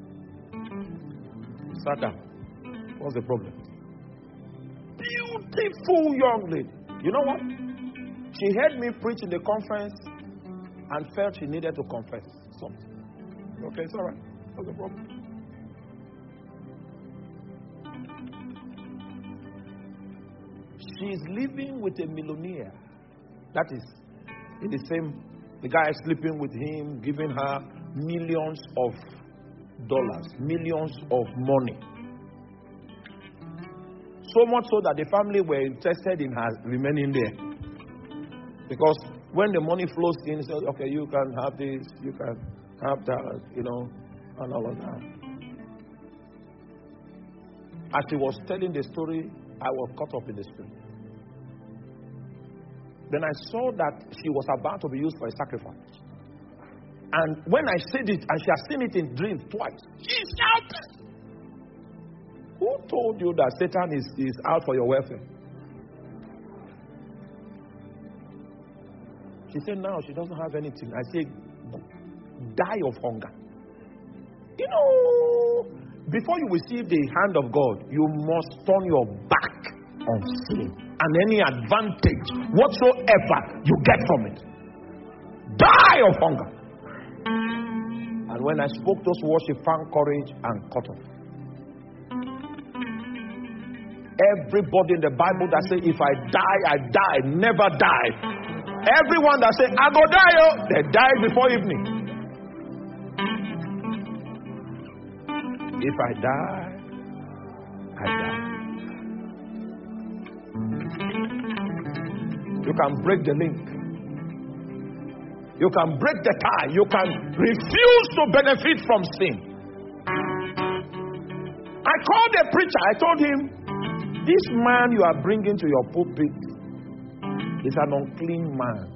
Sat down. What's the problem? Beautiful young lady. You know what? She heard me preach in the conference and felt she needed to confess something. Okay, it's all right. What's the problem? She's living with a millionaire. That is, in the same, the guy is sleeping with him, giving her millions of dollars, millions of money. So much so that the family were interested in her remaining there. Because when the money flows in, says, okay, you can have this, you can have that, you know, and all of that. As she was telling the story, I was caught up in the spirit. Then I saw that she was about to be used for a sacrifice. And when I said it, and she has seen it in dreams twice, she shouted. Who told you that Satan is, is out for your welfare? She said, now she doesn't have anything. I said, die of hunger. You know, before you receive the hand of God, you must turn your back on sin and any advantage whatsoever you get from it. Die of hunger. And when I spoke those words, she found courage and cut off. Everybody in the Bible that say, if I die, I die, never die. Everyone that say, I go die, oh, they die before evening. If I die, I die. You can break the link. You can break the tie. You can refuse to benefit from sin. I called the preacher. I told him, this man you are bringing to your pulpit is an unclean man.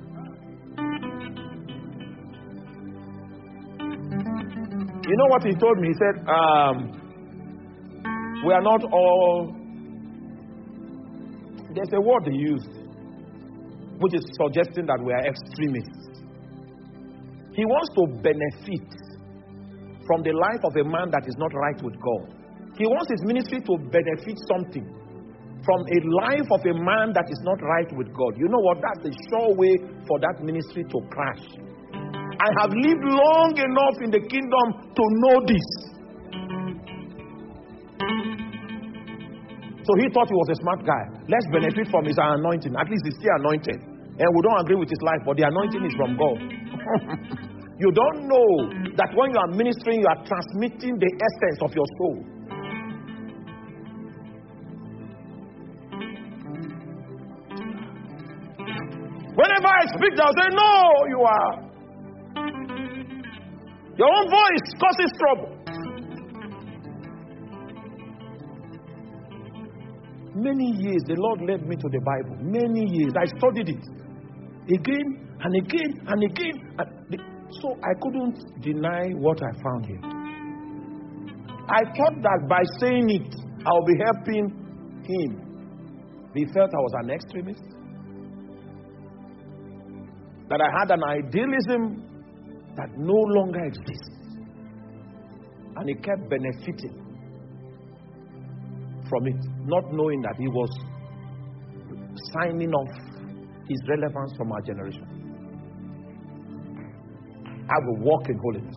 You know what he told me? He said, um, we are not all... There's a word he used, which is suggesting that we are extremists. He wants to benefit from the life of a man that is not right with God. He wants his ministry to benefit something from a life of a man that is not right with God. You know what? That's the sure way for that ministry to crash. I have lived long enough in the kingdom to know this. So he thought he was a smart guy. Let's benefit from his anointing. At least he's still anointed. And we don't agree with his life, but the anointing is from God. You don't know that when you are ministering, you are transmitting the essence of your soul. Whenever I speak, they'll say, no, you are. Your own voice causes trouble. Many years, the Lord led me to the Bible. Many years. I studied it. Again and again and again. And so I couldn't deny what I found here. I thought that by saying it, I'll be helping him. He felt I was an extremist. That I had an idealism that no longer exists. And he kept benefiting from it, not knowing that he was signing off his relevance from our generation. I will walk in holiness.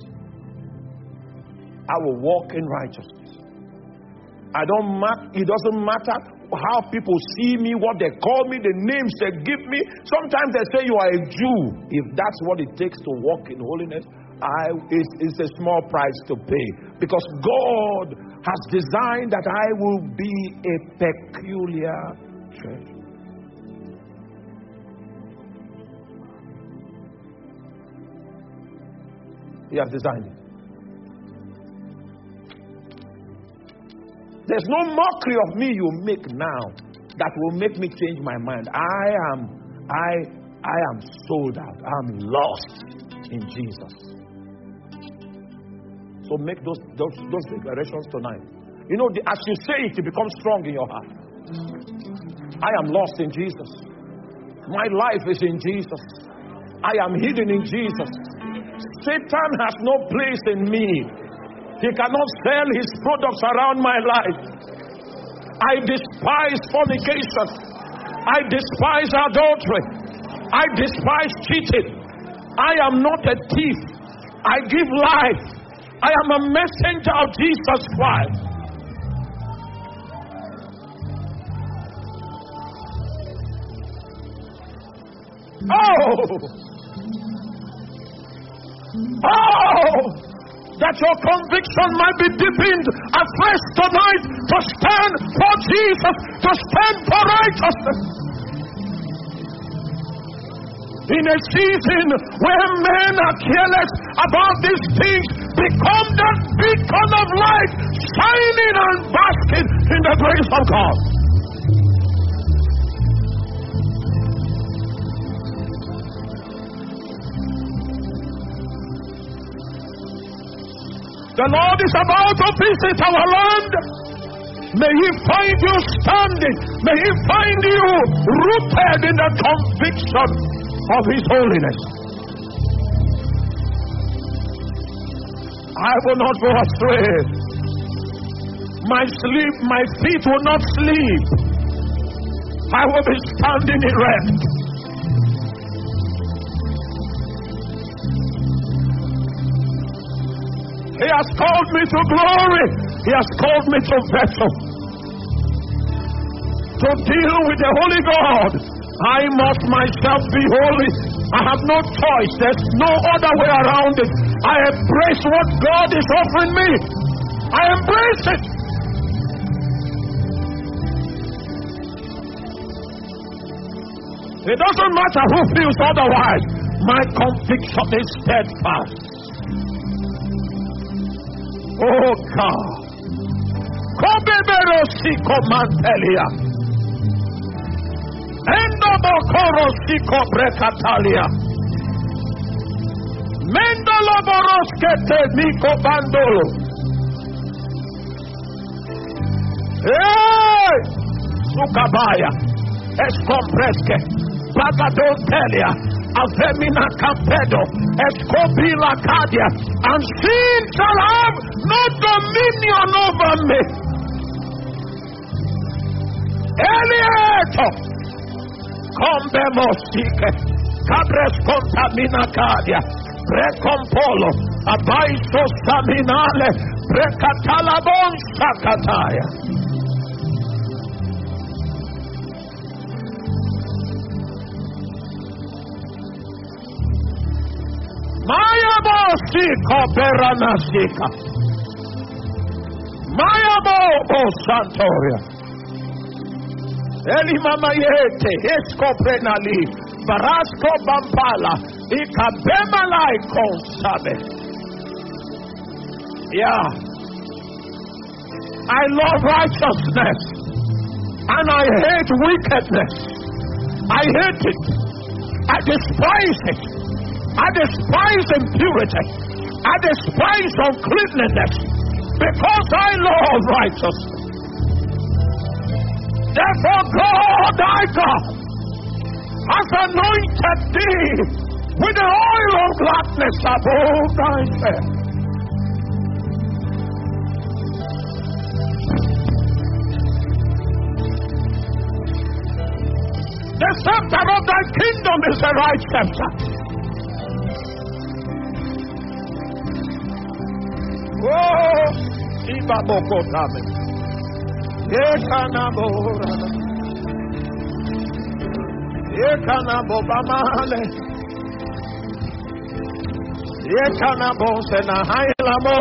I will walk in righteousness. I don't matter. It doesn't matter how people see me, what they call me, the names they give me. Sometimes they say you are a Jew. If that's what it takes to walk in holiness, I it's, it's a small price to pay, because God has designed that I will be a peculiar church. He has designed it. There's no mockery of me you make now that will make me change my mind. I am, I, I am sold out. I'm lost in Jesus. So make those those, those declarations tonight. You know, the, as you say it, it becomes strong in your heart. I am lost in Jesus. My life is in Jesus. I am hidden in Jesus. Satan has no place in me. He cannot sell his products around my life. I despise fornication. I despise adultery. I despise cheating. I am not a thief. I give life. I am a messenger of Jesus Christ. Oh! Oh! That your conviction might be deepened afresh tonight to stand for Jesus, to stand for righteousness. In a season where men are careless about these things, become that beacon of light, shining and basking in the grace of God. The Lord is about to visit our land. May He find you standing. May He find you rooted in the conviction of His holiness. I will not go astray. My sleep, my feet will not sleep. I will be standing erect. He has called me to glory. He has called me to vessel. To deal with the Holy God, I must myself be holy. I have no choice. There's no other way around it. I embrace what God is offering me. I embrace it. It doesn't matter who feels otherwise. My conviction is steadfast. Oh God. Kobeberosiko mantelia. Endobokorosiko brekatalia. Mendoloboroskete miko bandolo. Hey! Sukabaya. Escompreske. Bagadontelia. Avemina Campedo, Escobila Cadia, and sin shall have no dominion over me. Elieto, Combemosike, Cabres Contamina Cadia, Precompolo, Abaiso Saminale, Precatalabon Sakataya. Maya Bosiko Beranasika. Maya Bo Santoria. Eli Mama Yete, Esco Prenali, Barasco Bampala, Ikabemalai Konsabe. Yeah. I love righteousness and I hate wickedness. I hate it. I despise it. I despise impurity. I despise uncleanness because I love righteousness. Therefore, God, thy God, has anointed thee with the oil of gladness above thy head. The scepter of thy kingdom is the right scepter. Oh, Ibaboko Tabe. Yekanabora. Yekanabobamale. Yekanabosena Hailamo.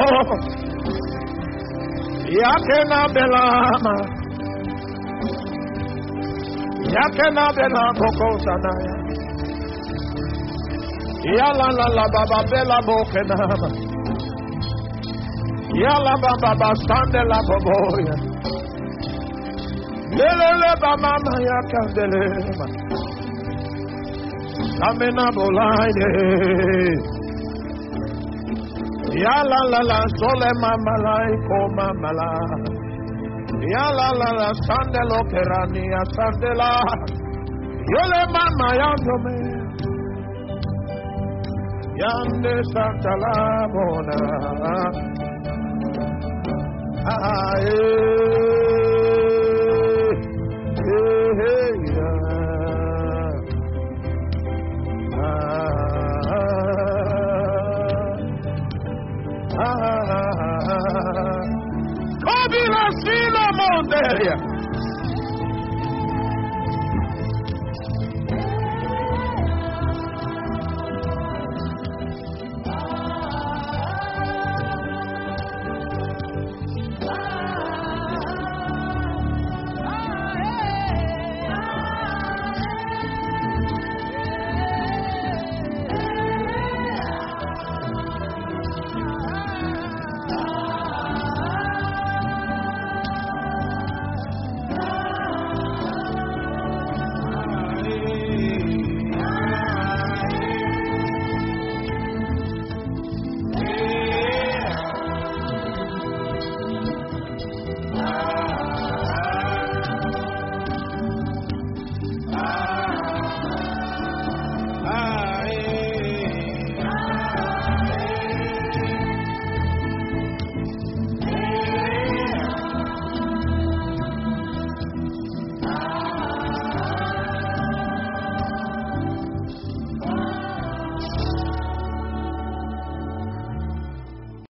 Yakenabelama. Yakenabelaboko Sanaya. Yala la la baba bela bokenama. Yala baba basande la boboya. Lele baba maya kandelema. Amena bolaide. Yala la la sole mama lai koma mala. Yala la la sandelo kerania sandela. Yole mama yandome. Yande santala bona. Ah, eh, eh, eh, yeah. Ah, ah, ah, ah. Kobila sila monderia.